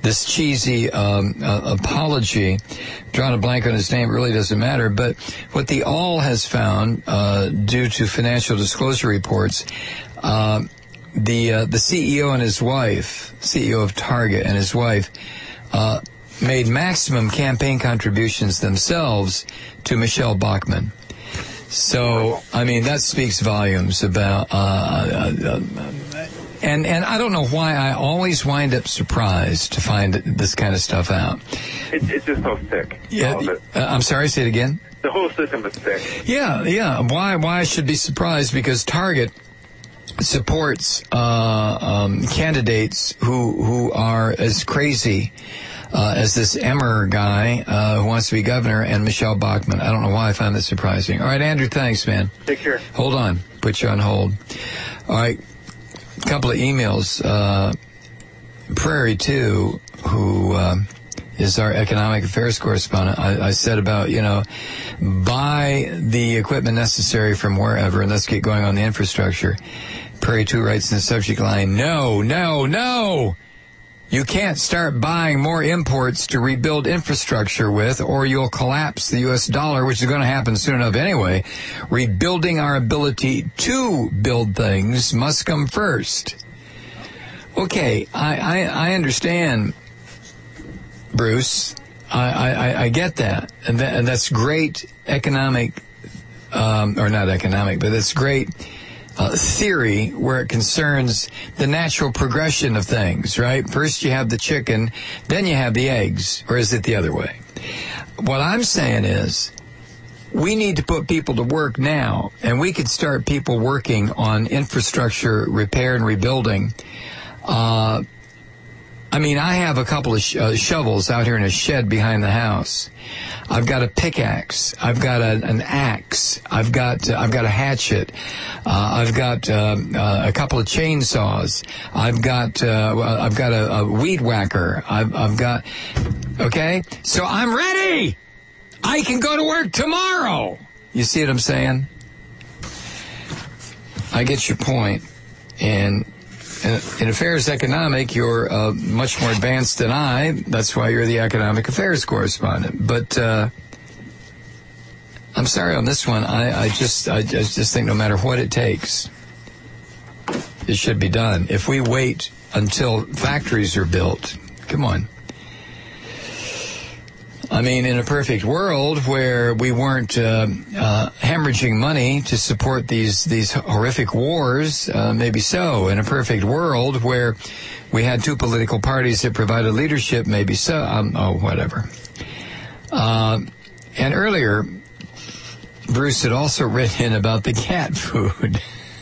this cheesy um, uh, apology. Drawing a blank on his name, it really doesn't matter. But what the All has found, uh, due to financial disclosure reports, uh, the uh, the C E O and his wife, C E O of Target and his wife, uh, made maximum campaign contributions themselves to Michelle Bachmann. So, I mean, that speaks volumes about, uh, uh, uh, and, and I don't know why I always wind up surprised to find this kind of stuff out. It, it's just so sick. Yeah, all of it. uh, I'm sorry, say it again. The whole system is sick. Yeah, yeah. Why, why I should be surprised? Because Target supports, uh, um, candidates who, who are as crazy Uh, as this Emmer guy uh, who wants to be governor, and Michelle Bachmann. I don't know why I find that surprising. All right, Andrew, thanks, man. Take care. Hold on. Put you on hold. All right, a couple of emails. Uh, Prairie two, who uh, is our economic affairs correspondent, I, I said about, you know, buy the equipment necessary from wherever, and let's get going on the infrastructure. Prairie two writes in the subject line, no, no, no! You can't start buying more imports to rebuild infrastructure with, or you'll collapse the U S dollar, which is going to happen soon enough anyway. Rebuilding our ability to build things must come first. Okay, I, I, I understand, Bruce. I, I, I get that. And, that, and that's great economic, um, or not economic, but that's great Uh, theory where it concerns the natural progression of things, right? First you have the chicken, then you have the eggs, or is it the other way? What I'm saying is we need to put people to work now, and we could start people working on infrastructure repair and rebuilding. Uh, I mean, I have a couple of sh- uh, shovels out here in a shed behind the house. I've got a pickaxe. I've got a, an axe. I've got uh, I've got a hatchet. Uh, I've got uh, uh, a couple of chainsaws. I've got uh, I've got a, a weed whacker. I've I've got okay. So I'm ready. I can go to work tomorrow. You see what I'm saying? I get your point. And in, in affairs economic, you're uh, much more advanced than I. That's why you're the economic affairs correspondent. But uh, I'm sorry on this one. I, I just I just think no matter what it takes, it should be done. If we wait until factories are built, come on. I mean, in a perfect world where we weren't uh, uh, hemorrhaging money to support these these horrific wars, uh, maybe so. In a perfect world where we had two political parties that provided leadership, maybe so. Um, oh, whatever. Uh, and earlier, Bruce had also written in about the cat food.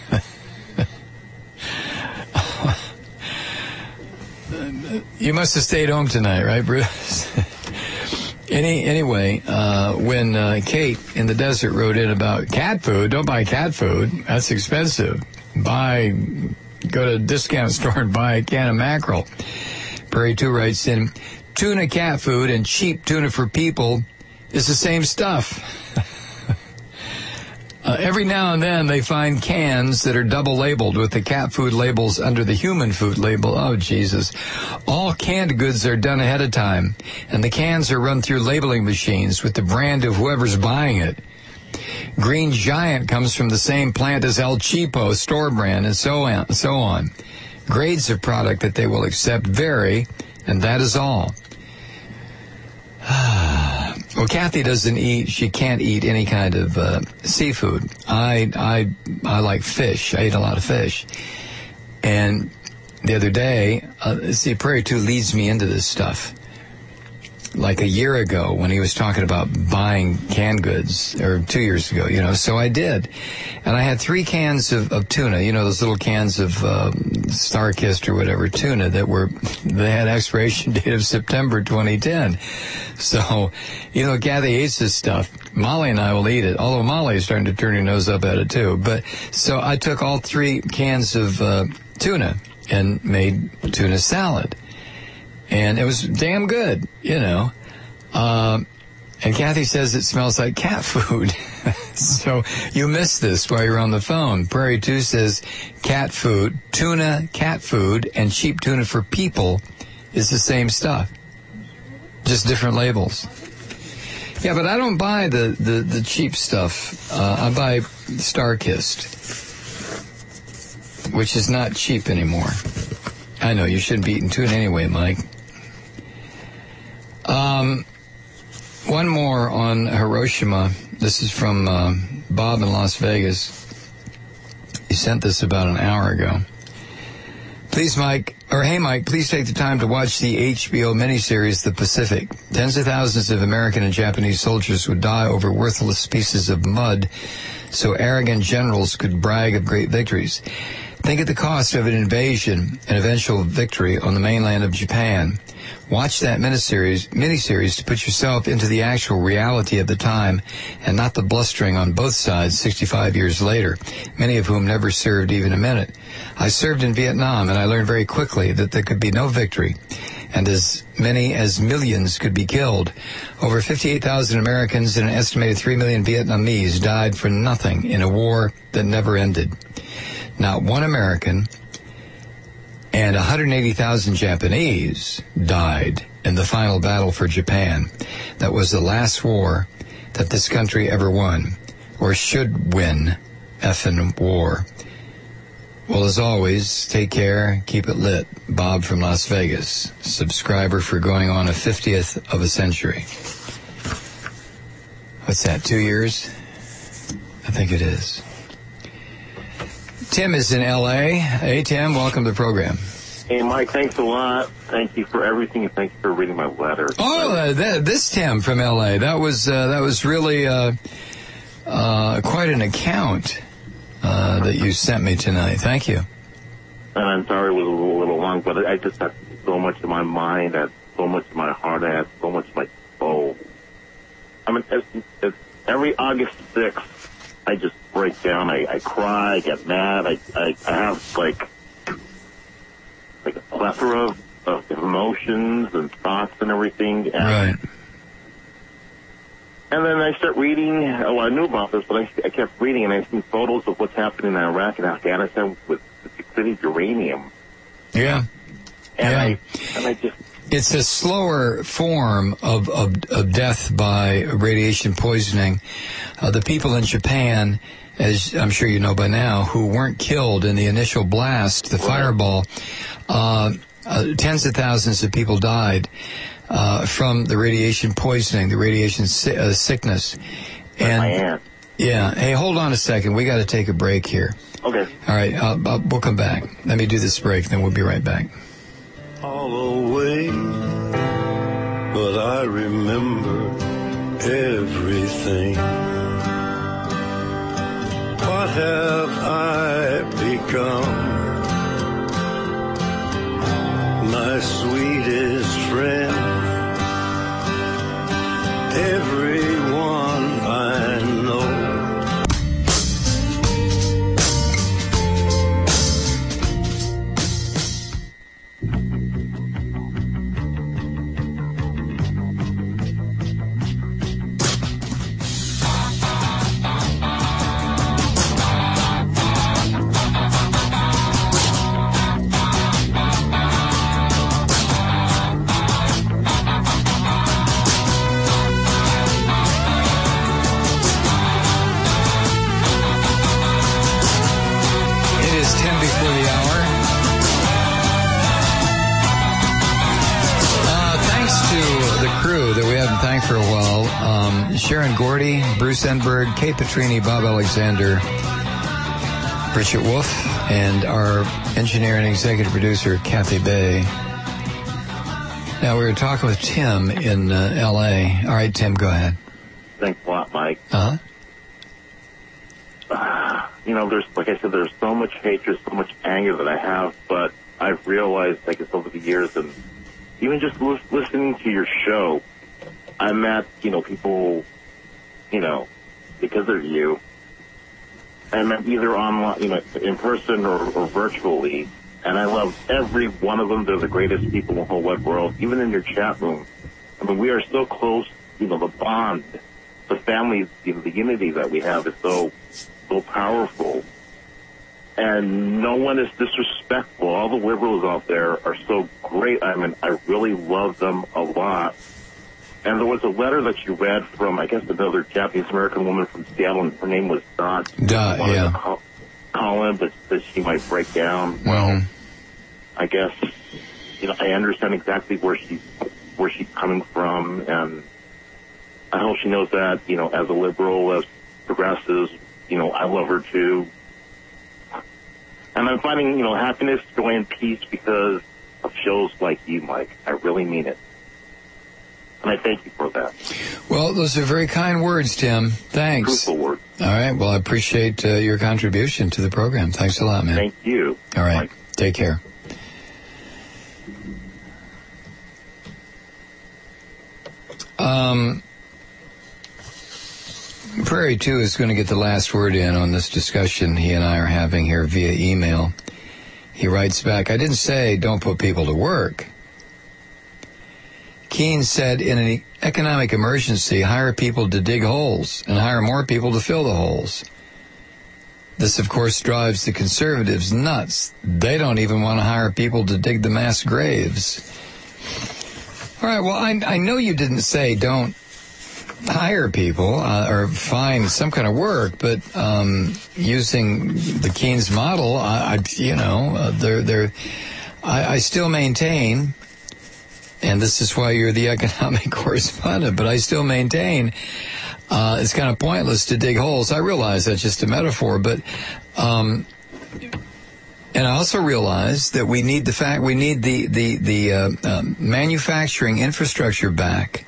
You must have stayed home tonight, right, Bruce? Any anyway, uh, when uh, Kate in the desert wrote in about cat food, don't buy cat food. That's expensive. Buy, go to a discount store and buy a can of mackerel. Prairie two writes in, tuna cat food and cheap tuna for people is the same stuff. Uh, every now and then they find cans that are double labeled with the cat food labels under the human food label. Oh, Jesus. All canned goods are done ahead of time, and the cans are run through labeling machines with the brand of whoever's buying it. Green Giant comes from the same plant as El Cheapo, store brand, and so on. So on. Grades of product that they will accept vary, and that is all. Well, Kathy doesn't eat, she can't eat any kind of uh, seafood. I, I, I like fish. I eat a lot of fish. And the other day, uh, see, Prairie two leads me into this stuff. Like a year ago when he was talking about buying canned goods, or two years ago, you know, so I did. And I had three cans of, of tuna, you know, those little cans of um, Star-Kissed or whatever tuna that were, they had expiration date of September twenty ten. So, you know, Kathy hates this stuff. Molly and I will eat it, although Molly is starting to turn her nose up at it too. But, so I took all three cans of uh, tuna and made tuna salad. And it was damn good, you know. Um, and Kathy says it smells like cat food. So you missed this while you're on the phone. Prairie two says cat food, tuna, cat food, and cheap tuna for people It's the same stuff, just different labels. Yeah, but I don't buy the, the, the cheap stuff. Uh, I buy StarKist, which is not cheap anymore. I know, you shouldn't be eating tuna anyway, Mike. Um, one more on Hiroshima. This is from uh, Bob in Las Vegas. He sent this about an hour ago. Please, Mike, or hey, Mike, please take the time to watch the H B O miniseries The Pacific. Tens of thousands of American and Japanese soldiers would die over worthless pieces of mud so arrogant generals could brag of great victories. Think of the cost of an invasion and eventual victory on the mainland of Japan. Watch that miniseries, miniseries to put yourself into the actual reality of the time and not the blustering on both sides sixty-five years later, many of whom never served even a minute. I served in Vietnam, and I learned very quickly that there could be no victory, and as many as millions could be killed. Over fifty-eight thousand Americans and an estimated three million Vietnamese died for nothing in a war that never ended. Not one American and one hundred eighty thousand Japanese died in the final battle for Japan. That was the last war that this country ever won, or should win, effing war. Well, as always, take care, keep it lit. Bob from Las Vegas, subscriber for going on a fiftieth of a century. What's that, two years? I think it is. Tim is in L A. Hey, Tim, welcome to the program. Hey, Mike, thanks a lot. Thank you for everything, and thank you for reading my letter. Oh, uh, th- this Tim from L A. That was uh, that was really uh, uh, quite an account uh, that you sent me tonight. Thank you. And I'm sorry it was a little, little long, but I just had so much in my mind, I had so much in my heart, I had so much in my soul. I mean, it's, it's every August sixth, I just break down. I, I cry, I get mad. I, I, I have, like, like a plethora of, of emotions and thoughts and everything. And, right. And then I start reading. Oh, I knew about this, but I, I kept reading, and I seen photos of what's happening in Iraq and Afghanistan with the depleted uranium. Yeah. And yeah. I and I just. It's a slower form of, of, of death by radiation poisoning. Uh, the people in Japan, as I'm sure you know by now, who weren't killed in the initial blast, the fireball, uh, uh, tens of thousands of people died uh, from the radiation poisoning, the radiation si- uh, sickness. And my aunt. Yeah. Hey, hold on a second. We got to take a break here. Okay. All right. I'll, I'll, we'll come back. Let me do this break, then we'll be right back. All away, but I remember everything. What have I become? My sweetest friend, everyone I know. For a while, um, Sharon Gordy, Bruce Enberg, Kate Petrini, Bob Alexander, Richard Wolf, and our engineer and executive producer, Kathy Bay. Now, we were talking with Tim in uh, L A. All right, Tim, go ahead. Thanks a lot, Mike. Uh-huh. Uh, you know, there's, like I said, there's so much hatred, so much anger that I have, but I've realized, like, it's over the years, and even just li- listening to your show, I met, you know, people, you know, because of you. I met either online, you know, in person or, or virtually, and I love every one of them. They're the greatest people in the whole wide world, even in your chat room. I mean, we are so close, you know, the bond, the family, you know, the unity that we have is so, so powerful. and no one is disrespectful. All the liberals out there are so great. I mean, I really love them a lot. And there was a letter that you read from, I guess, another Japanese-American woman from Seattle, and her name was Dot. Dot, Wanted yeah. to Call, call in, but that she might break down. Mm-hmm. Well, I guess, you know, I understand exactly where she's, where she's coming from, and I hope she knows that, you know, as a liberal, as progressives, you know, I love her too. And I'm finding, you know, happiness, joy, and peace because of shows like you, Mike. I really mean it. And I thank you for that. Well, those are very kind words, Tim. Thanks. Truthful words. All right. Well, I appreciate uh, your contribution to the program. Thanks a lot, man. Thank you. All right. Mike. Take care. Um, Prairie two is going to get the last word in on this discussion he and I are having here via email. He writes back, I didn't say don't put people to work. Keynes said, in an economic emergency, hire people to dig holes and hire more people to fill the holes. This, of course, drives the conservatives nuts. They don't even want to hire people to dig the mass graves. All right, well, I, I know you didn't say don't hire people uh, or find some kind of work, but um, using the Keynes model, I, I you know, uh, they're, they're, I, I still maintain, and this is why you're the economic correspondent, but I still maintain uh, it's kind of pointless to dig holes. I realize that's just a metaphor, but um, and I also realize that we need the fact we need the the the uh, uh, manufacturing infrastructure back.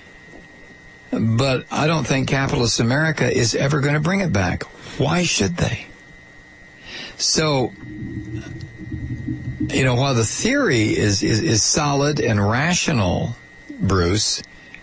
But I don't think capitalist America is ever going to bring it back. Why should they? So, you know, while the theory is, is, is solid and rational, Bruce,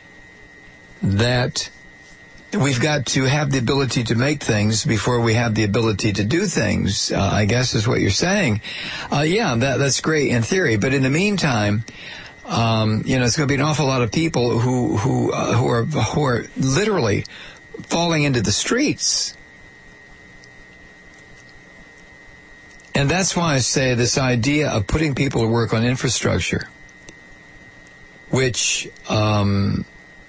that we've got to have the ability to make things before we have the ability to do things, uh, I guess is what you're saying. Uh, yeah, that, that's great in theory. But in the meantime, Um, you know, it's going to be an awful lot of people who who uh, who are who are literally falling into the streets, and that's why I say this idea of putting people to work on infrastructure, which um,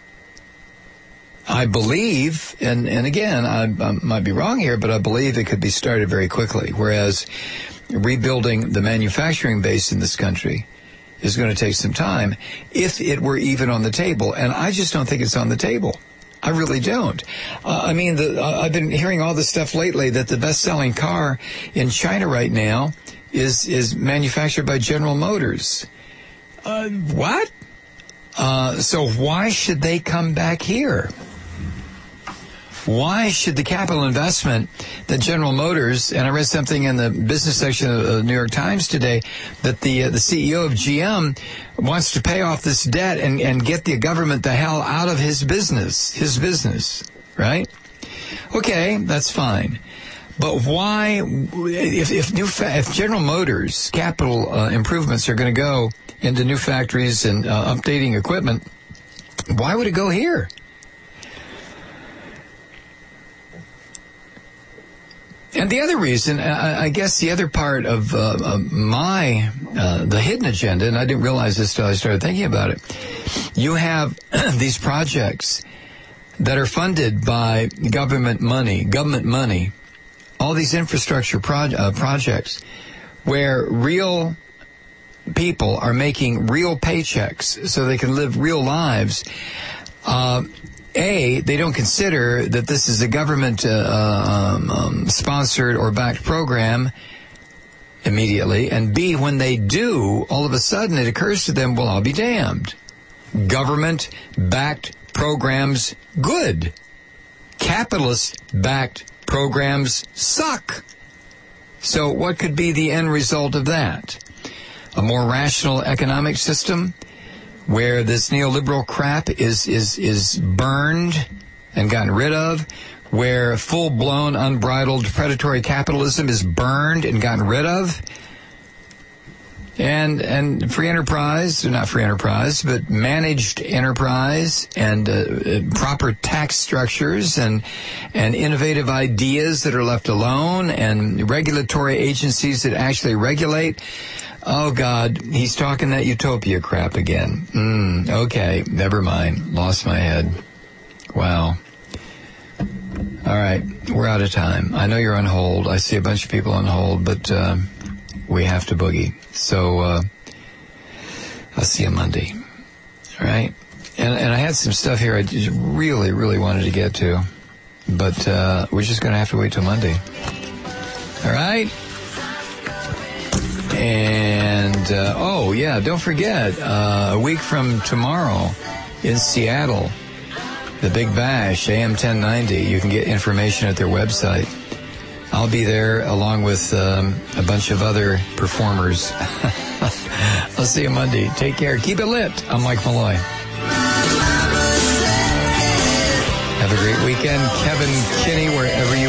I believe, and and again, I, I might be wrong here, but I believe it could be started very quickly. Whereas rebuilding the manufacturing base in this country is going to take some time, if it were even on the table. And I just don't think it's on the table. I really don't. Uh, I mean, the, uh, I've been hearing all this stuff lately that the best-selling car in China right now is is manufactured by General Motors. Uh, what? Uh, so why should they come back here? Why should the capital investment that General Motors, and I read something in the business section of the New York Times today, that the uh, the C E O of G M wants to pay off this debt and, and get the government the hell out of his business, his business, right? Okay, that's fine. But why, if if, new fa- if General Motors capital uh, improvements are going to go into new factories and uh, updating equipment, why would it go here? And the other reason, I, I guess the other part of uh, uh, my, uh, the hidden agenda, and I didn't realize this till I started thinking about it, you have these projects that are funded by government money, government money, all these infrastructure pro- uh, projects where real people are making real paychecks so they can live real lives. Uh, A, they don't consider that this is a government uh, um, um, sponsored or backed program immediately. And B, when they do, all of a sudden it occurs to them, well, I'll be damned. Government backed programs, good. Capitalist backed programs suck. So what could be the end result of that? A more rational economic system where this neoliberal crap is is is burned and gotten rid of, where full-blown, unbridled predatory capitalism is burned and gotten rid of. And and free enterprise, not free enterprise, but managed enterprise and uh, proper tax structures and and innovative ideas that are left alone and regulatory agencies that actually regulate. Oh, God, he's talking that utopia crap again. Mm, okay, never mind. Lost my head. Wow. All right, we're out of time. I know you're on hold. I see a bunch of people on hold, but uh, we have to boogie. So uh, I'll see you Monday. All right? And, and I had some stuff here I just really, really wanted to get to, but uh, we're just going to have to wait till Monday. All right? And, uh, oh, yeah, don't forget, uh, a week from tomorrow in Seattle, the Big Bash, A M ten ninety. You can get information at their website. I'll be there along with um, a bunch of other performers. I'll see you Monday. Take care. Keep it lit. I'm Mike Malloy. Have a great weekend. Kevin Kinney, wherever you